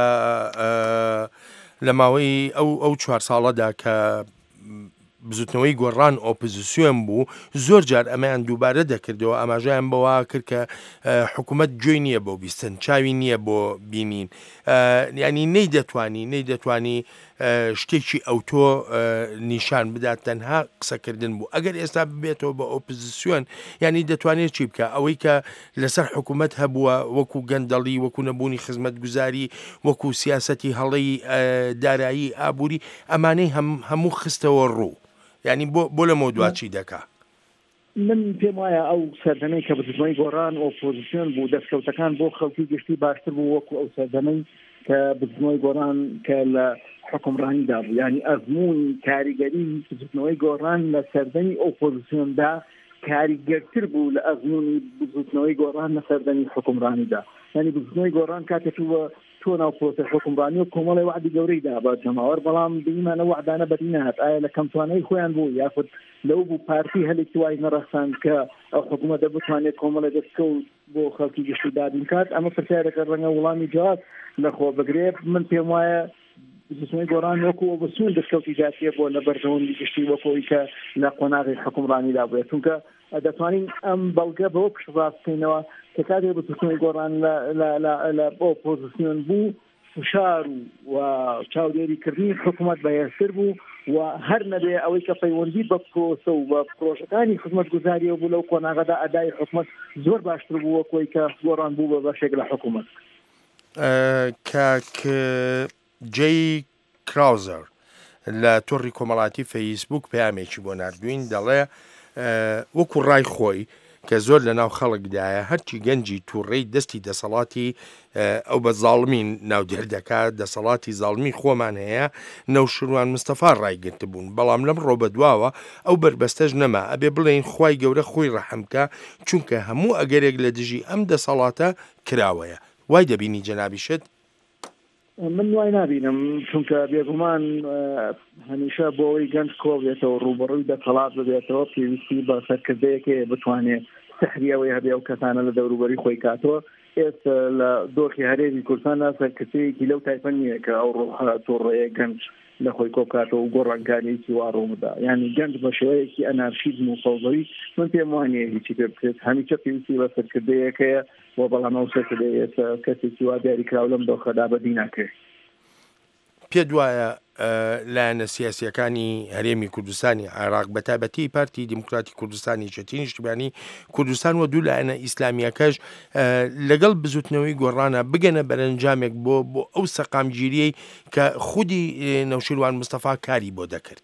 لە ماوەی ئەو ئەو چوار ساڵەدا کە بزوتنەوەی گۆڕان ئۆپۆزیسیۆن بوو زۆر جار ئەمەیان دووبارە دەکردەوە ئاماژەیان بەوە کرد کە حکوومەت گوێی نییە بۆ بیستن چاوی نییە بۆ بینین ینی نەی دەتوانی نەی دەتوانی شتێکی ئەوتۆ نیشان بدات تەنها قسەکردن بوو ئەگەر ئێستا ببێتەوە بە ئۆپۆزیسیۆن ینی دەتوانێت چی بکە ئەوەی کە لەسەر حکوومەت هەبووە وەکو گەندەڵی وەکو نەبوونی خزمەتگوزاری وەکو سیاسەتی هەڵەی دارایی ئابووری ئەمانەی هەموو خستەوە ڕوو ینی بۆ لە مۆدواچی دەکا. من پێم وایە ئەو سەردەمەی کە بزوتنەوەی گۆڕان ئۆپۆزیسیۆن بوو دەستکەوتەکان بۆ خەڵکی گشتی باشتر بوو وەکو ئەو سەردەمەی کە بزوتنەوەی گۆڕان کە لە حکومڕانیدا بوو ینی ئەزموون کاریگەری بزوتنەوەی گۆڕان لە سەردەمی ئۆپۆزیسیۆندا کاریگەرتر بوو لە ئەزموونی بزوتنەوەی گۆڕان لە سەردەمی حکومڕانیدا ینی بزوتنەوەی گۆڕان کاتێک تۆ ناو پرۆسە حکومڕانی و کۆمەڵی وعدی گەورەی دابا جەماوەر بەڵام بینمانە وعدانە بەری نهات ئایا لە کەمتوانەی خۆیان بوو یاخود لەو بوو پارتی هەلێکی وای نەڕەخسان کە ئەو حکوومەتە بتوانێت کۆمەڵە دەستکەوت بۆ خەڵکی گشتی دابین کات ئەمە پرسیارەکە ڕەنگە وەڵامی جواب لەخۆ بگرێت من پێم وایە بزوتنەوەی گۆڕان وەکو ئۆپۆزیسیۆن دەستکەوتی جاتیە بۆ لە بەرژەوەندی گشتی وەکۆی کە لە قۆناغی حکومڕانیدا بووێت چونکە دەتوانین ئەم بەڵگە بەوە پشت ڕاست بکەینەوە کە کاتێک بزوتنەوەی گۆڕان لە ئۆپۆزیسیۆن بوو فشار و چاودێریکردنی حکوومەت بەهێزتر بوو و هەر نەبێ ئەوەی کە پەیوەندی بە پرۆسە و بە پرۆژەکانی خزمەتگوزاریەوە بوو لەو کۆناغەدا ئەدای حکوومەت زۆر باشتر بوو وەکۆی کە گۆڕان بوو بە بەشێک لە حکوومەت. کاک جەی کراوزەر لە تۆڕی کۆمەڵاتی فەیسبوک پەیامێکی بۆ نردوین دەڵێ وەکو ڕای خۆی کە زۆر لە ناو خەڵکدایە هەرچی گەنجی تووڕێی دەستی دەسەڵاتی ئەو بە زاڵمین ناودێر دەکات دەسەڵاتی زاڵمی خۆمان هەیە نەوشیروان مستەفا ڕایگرت بوون بەڵام لەم ڕۆ بەدواوە ئەو بربەستەش نەما ئەبێ بڵێن خوای گەورە خۆی ڕەحەمکە چونکە هەموو ئەگەرێک لە دژی ئەم دەسەڵاتە کراوەیە وای دەبینی جەنابیشت؟ من وای نبینم چونکە بێگومان هەمیشە بۆەوەی گەنج کۆبێتەوە ڕوبەڕووی دەسەڵات ببێتەوە پێویستی بە سەرکردەیەکێ بتوانێت سەحریەوەی هەبێ ئەو کەسانە لە دەوروبەری خۆی کاتەوە ئێستا لە دۆخی هەرێمی کوردستاندا سەرکردەیەکی لەو تایپە نییە کە ئەو ڕۆحە تۆڕەیە گەنج لە خۆی کۆبکاتەوە و گۆڕانکاریی وا ڕوومدا یعنی گەنج بە شێوەیەکی ئەنارشیزم و فەوزەوی من پێم وانییە هیچی پێ بکرێت هەمیشە پێویستی بە سەرکردەیەکەیە و بەڵام ئەو سەرکردەیە کەسێکی وا دیاریکراو لەم دۆخەدا بەدی ناکرێت. پێ دوایە لایەنە سیاسیەکانی هەرێمی کوردستانی عێراق بە تایبەتی پارتی دیموکراتی کوردستانی چەتی نیشتیمانی کوردستان و دوو لایەنە ئیسلامیەکەش لەگەڵ بزوتنەوەی گۆڕانە بگەنە بەرەنجامێک بۆ بۆ ئەو سەقامگیریەی کە خودی نەوشیروان مستەفا کاری بۆ دەکرد.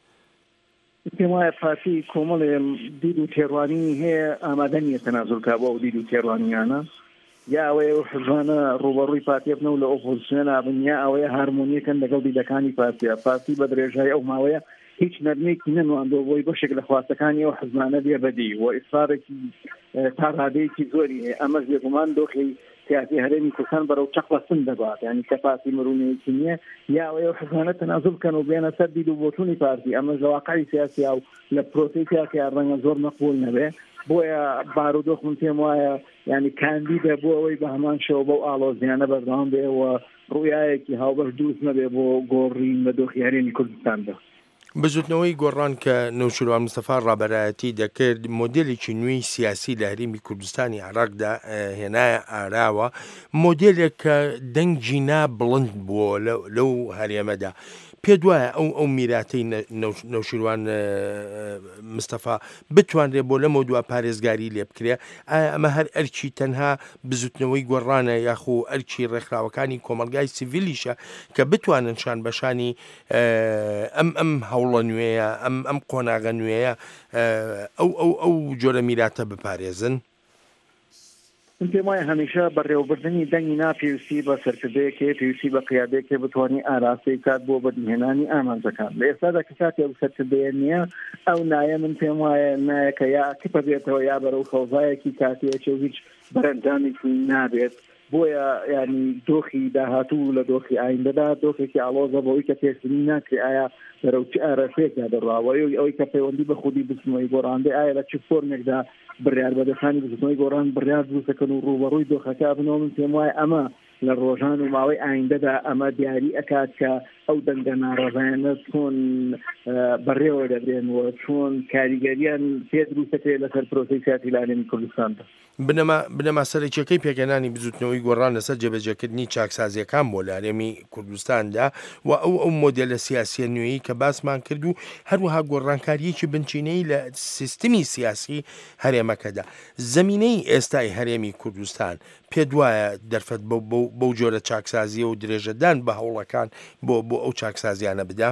پێم وایە پارتی کۆمەڵێ دید و تێڕوانی هەیە ئامادە نیە تەنازڵکە بۆ ئەو دید و تێڕوانیانە، یا ئەوەیە و حزبانە ڕوبەڕووی پارتیە بنەوە لە ئۆپۆزیسیۆن نابن، یا ئەوەیە هارمۆنیەکەن لەگەڵ دیدەکانی پارتیە. پارتی بە درێژایی ئەو ماوەیە هیچ نەرمێکی نەنواندەوە بۆی بەشێک لە خواستەکانی ئەو حزبانە بێ بەدی و ئیسرارێکی تا ڕادەیەکی زۆری هەیە. ئەمەش بێگومان دۆخی سیاسی هەرێمی کوردستان بەرەو چەقڵەسن دەبات، یعنی کە پارتی مرونەیەکی نییە، یا ئەوەیە و حزبانە تەنازڵ بکەن و بێنە سەر دید و بۆچوونی پارتی. ئەمەش لە واقعی سیاسی و لە پرۆسەی سیاسییان ڕەنگە زۆر مەقبول نەبێ. بۆیە بارودۆخ من پێم وایە ینی کاندیدە بۆ ئەوەی بە هەمان شەوە بەو ئاڵۆزیانە بەردەوام بێ و ڕوویایەکی هاوبەش دروست نەبێ بۆ گۆڕین بە دۆخی هەرێمی کوردستاندا. بزوتنەوەی گۆڕان کە نەوشیروان مستەفا ڕابەرایەتی دەکرد مۆدێلێکی نوێی سیاسی لە هەرێمی کوردستانی عێراقدا هێنایە ئاراوە، مۆدێلێک کە دەنگی نا بڵند بووە لەو هەرێمەدا. پێ دوایە ئەو ئەو میراتەی نەوشیروان مستەفا بتوانرێ بۆ لەمە دوا پارێزگاری لێ بکرێ؟ ئایا ئەمە هەر ئەرکی تەنها بزوتنەوەی گۆڕانە یاخو ئەرکی ڕێکخراوەکانی کۆمەلگای سیڤیلیشە کە بتوانن شان بەشانی ئەم ئەم هەوڵە نوێیە ئەم ئەم قۆناغە نوێیە ئەو ئەو ئەو جۆرە میراتە بپارێزن؟ من پێم وایە هەمیشە بەڕێوەبردننی دەنگی ناپێویستی بە سەرکردەیەکێ پێویستی بە قیادەیەکێ بتوانانی ئاراستەی کات بۆ بەدیهێنانی ئامانجەکان. لە ئێستادا کە کاتێ سەرکردەیە نییە ئەو نایە من پێم وایە نایەکە یا کپە بێتەوە یا بەرەو خەوزایەکی کاتەیەکێ هیچ بەرەنجامێکی نابێت. بۆیە ینی دۆخی داهاتوو لە دۆخی ئایندەدا دۆخێکی ئاڵۆزە بەوەی کە پێشبینی ناکرێ ئایا بەرەوچی ئارەسەیەکدا دەڕاوە ئەوەی کە پەیوەندی بە خودی بچمەوەی گۆڕاندە ئایا لە چ فۆرمێکدا بڕیار بەدەستانی بچمەوەی گۆڕان بڕیار دروستەکەن و ڕوبەڕووی دۆخەکە بنەوە. من پێم وایە ئەمە لە ڕۆژان و ماوەی ئایندەدا ئەمە دیاری ئەکات کە ئەو دەنگە ناڕەزایانە چۆن بەڕێوە دەبرێنەوە، چۆن کاریگەریان پێ دروستەکرێت لەسەر پرۆسەی سیاسی لە هەرێمی کوردستاندا. بنەما سەرەکیەکەی پێکەنانی بزوتنەوەی گۆڕان لەسەر جێبەجێکردنی چاکسازیەکان بۆ لە هەرێمی کوردستاندا و ئەو ئەو مۆدێلە سیاسیە نوێیی کە باسمان کرد و هەروەها گۆڕانکاریەکی بنچینەی لە سیستمی سیاسی هەرێمەکەدا. زەمینەی ئێستای هەرێمی کوردستان پێ دوایە دەرفەت بەو جۆرە چاکسازیە و درێژەدان بە هەوڵەکان بۆ بۆ ئەو چاکسازیانە بدا؟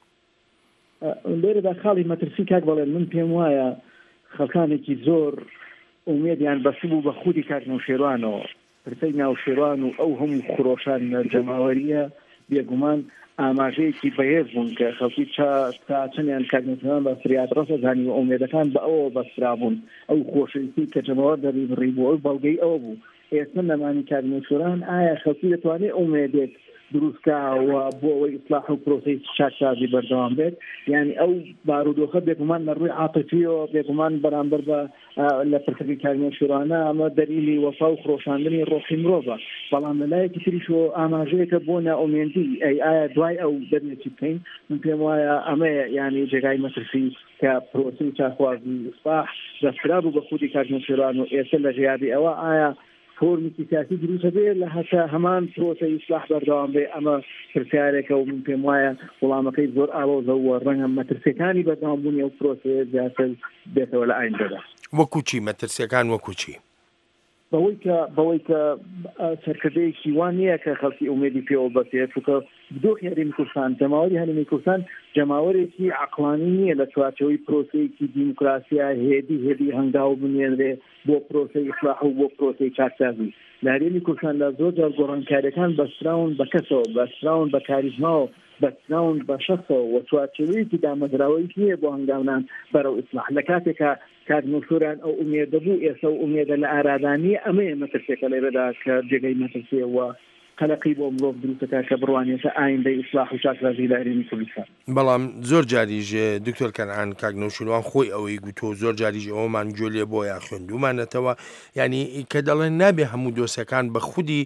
لێرەدا خاڵی مەترسی کاک بەڵێن من پێم وایە خەڵکانێکی زۆر ئومێدیان بەسبوو بە خودی کاک نەوشیروانەوە پرسەی ناوشێوان و ئەو هەموو خۆشان جەماوەریە بێگومان ئاماژەیەکی بەهێز بوون کە خەڵکی تا چەندیان کاکنەوان بە فریاد ڕەسە زانی و ئومێدەکان بە ئەوە بەسرابوون ئەو خۆشەویستی کە جەماوەر دەڕیبڕی بوو ئەو بەڵگەی ئەوە بوو. ئێستا لەمانی کاکنەوان ئایا خەڵکی دەتوانێت ئومێدێت دروستکەوە بۆ ئەوەی ئیسلاح و پرۆسەی چاکسازی بەردەوام بێت؟ یعنی ئەو بارودۆخە بێگومان لە ڕووی عاتفیەوە بێگومان بەرامبەر بە لە پرسەکەی کاکنەوانە ئەمە دەلیلی وەفا و خۆشاندنی ڕۆحی مرۆڤە. بەڵام لەلایەکی تریشەوە ئاماژەیەکە بۆ نائومێدی ئەی ئایا دوای ئەو دەبێتی بکەین؟ من پێم وایە ئەمەیە یعنی جێگای مەترسی کە پرۆسەی چاخوازی ئیسلاح دەسترا بوو بە خودی کاکنەوان و ئێستا لە ژێابی ئەوە ئایا فۆرمێکی سیاسی دروستە بێ لە هەتا هەمان پرۆسەی ئیسلاح بەردەوام بێ؟ ئەمە پرسیارێکە و من پێم وایە وەڵامەکەی زۆر ئاڵۆزە و ڕەنگە مەترسیەکانی بەردەوامبوونی ئەو پرۆسەیە زیاتر بێتەوە لە ئایندەدا. وەکو چی مەترسیەکان وەکو چی؟ بەوەی کە بەوەی کە سەرکردەیەکی وان نییە کە خەڵکی ئومێدی پێوە بەسێت چونکە دۆخی هەرێمی کوردستان جەماوەری هەرێمی کوردستان جەماوەرێکی عەقڵانی نییە لە چوارچەوەی پرۆسەیەکی دیموکراسیا هێدی هێدی هەنگاو بنێنرێ بۆ پرۆسەی ئیسلاح و بۆ پرۆسەی چاکسازی. لە هەرێمی کوردستاندا زۆر جار گۆڕانکاریەکان بەستراون بە کەسەوە، بەستراون بە کاریزماوە، بەستراون بە شەخصەوە و چوارچەوەیەکی دامەزراوەی نییە بۆ هەنگاونان بەرەو ئیسلاح. لە کاتێکە کاکنەوان ئەو ئومێدە بوو ئێستا و ئومێدە لە ئارادانی ئەمەیە مەترسێکە لێرەدا کە جێگەی مەترسیەوە قەلەقی بۆ مرۆڤ دروستەکە کە بڕوانێتە ئایندەی ئیسلاح و چاکسازی لە هەرێمی کوردستان. بەڵام زۆر جاریژ دکتۆر کەنعان کاکنەوان خۆی ئەوەی گوتۆ زۆر جاریژ ئەوەمان گوێ لێ بۆ یا خوێندومانەتەوە یعنی کە دەڵێن نابێ هەموو دۆسەکان بە خودی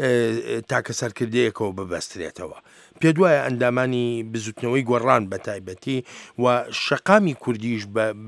تاکە سەرکردەیەکەوە ببەسترێتەوە. پێ دوایە ئەندامانی بزوتنەوەی گۆڕان بە تایبەتی و شەقامی کوردیش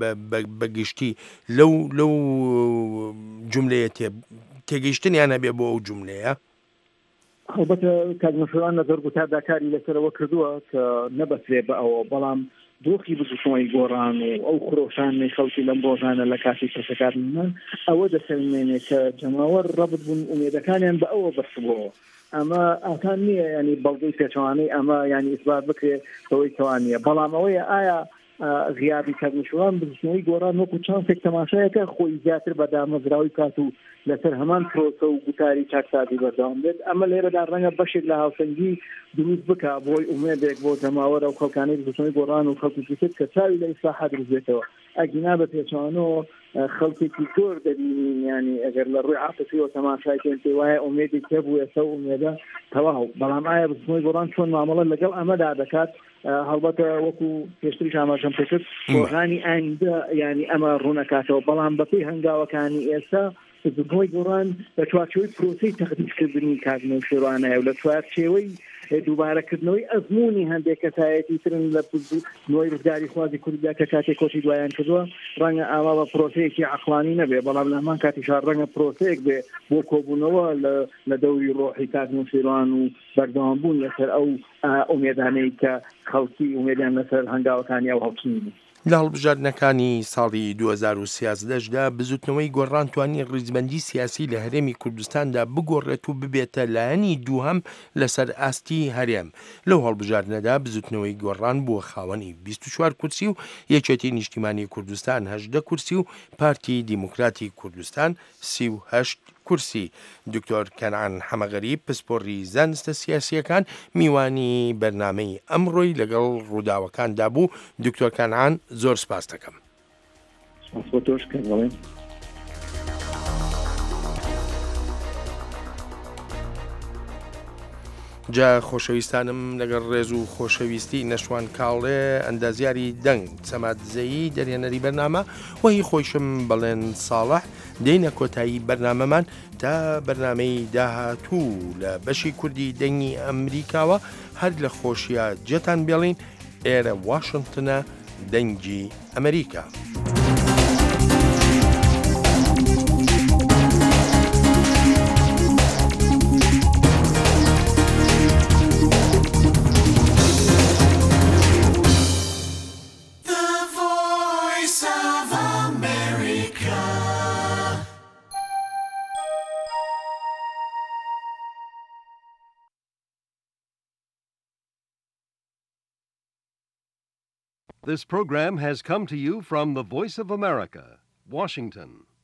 بەگشتی لەو لەو جوملەیە تێگەیشتنیان هەبێ بۆ ئەو جوملەیە؟ هەڵبەتە کاتژمێشوران نەزەر گوتارداکاری لەسەرەوە کردووە کە نەبەسرێ بە ئەوە بەڵام دۆخی بزوتنەوەی گۆڕان و ئەو خرۆشانەی خەڵکی لەم ڕۆژانە لە کاتی پرسەکارمان ئەوە دەسەلمێنێت کە جەماوەر ڕەبت بوون ئومێدەکانیان بە ئەوە بەرسبووەوە ئەمە ئاسان نییە ینی بەڵگەی پێچوانەی ئەمە ینی ئیسبات بکرێت ئەوەی کەوانە بەڵام ئەوەیە ئایا غیابی کاتژمێشوران بزوتنەوەی گۆڕان وەکو چانسێک تەماشایەکە خۆی زیاتر بە دامەزراوی کات و لەسەر هەمان پرۆسە و گوتاری چاکسازی بەردەوام بێت ئەمە لێرەدا ڕەنگە بەشێک لە هاوسەنگی دروست بکە بۆی ئومێدێک بۆ جەماوەرە و خەڵکانەی بزوتنەوەی گۆڕان و خەڵکیت کە چاوی لە ئیسلاحات دروستێتەوە ئەگینا بە پێچوانەوە خەڵکێکی زۆر دەبینین ینی ئەگەر لە ڕووی عاتفیەوە تەماشایکەن پێی وایە ئومێدی هەبوو ئێستا ئومێدە تەواو بەڵام ئایا بزوتنەوەی گۆڕان چۆن معامەڵە لەگەڵ ئەمەدا دەکات هەڵبەتە وەکو پێشتری ئاماژەم پێکرد گۆڕانی ئایندە ینی ئەمە ڕوونەکاتەوە بەڵام بەپێی هەنگاوەکانی ئێستا بزوتنەوەی گۆڕان لە چوارچێوەی پرۆسەی تەقدیمکردنی کاتژمێشورانەیە و لە چوارچێوەی دووبارەکردنەوەی ئەزمموی هەندێک کەسایەتی ترن لە نوۆی ڕزگاری خوازی کوردیا کە کاتێک کۆچی دوایان کردووە ڕەنگە ئاوا بە پرۆسەیەکی عەقلانی نەبێ بەڵام لە هەمان کاتیشا ڕەنگە پرۆسەیەک بێ بۆ کۆبوونەوە لە دەوری ڕۆحی کاتژمێشوران و بەردەوامبوون لەسەر ئەو ئومێدانەی کە خەڵکی ئومێدیان لەسەر هەنگاوەکانی ئەو هەڵچین بوو. لە هەڵبژاردنەکانی ساڵی دوو هەزار و سیازدەشدا بزوتنەوەی گۆڕان توانی ڕیزبەندی سیاسی لە هەرێمی کوردستاندا بگۆڕێت و ببێتە لایەنی دووهەم لەسەر ئاستی هەرێم. لەو هەڵبژاردنەدا بزوتنەوەی گۆڕان بووە خاوەنی بیست و چوار کورسی و یەکێتی نیشتیمانی کوردستان هەژدە کورسی و پارتی دیموکراتی کوردستان سی و هەشت کورسی. دکتۆر کەنعان حەمەغەریب پسپۆڕی زانستە سیاسیەکان میوانی بەرنامەی ئەمڕۆی لەگەڵ ڕووداوەکاندا بوو. دکتۆر کەنعان زۆر سپاس دەکەم. جا خۆشەویستانم لەگەڵ ڕێز و خۆشەویستی نەشوان کاڵێ ئەندازیاری دەنگ سەماتزەیی دەرێنەری بەرنامە وەهی خۆشم بەڵێن ساڵح دێنە کۆتایی بەرنامەمان تا بەرنامەی داهاتوو لە بەشی کوردی دەنگی ئەمریکاوە هەر لە خۆشیە جێتان بێڵین ئێرە واشنگتنە دەنگی ئەمریکا. This program has come to you from the Voice of America, Washington.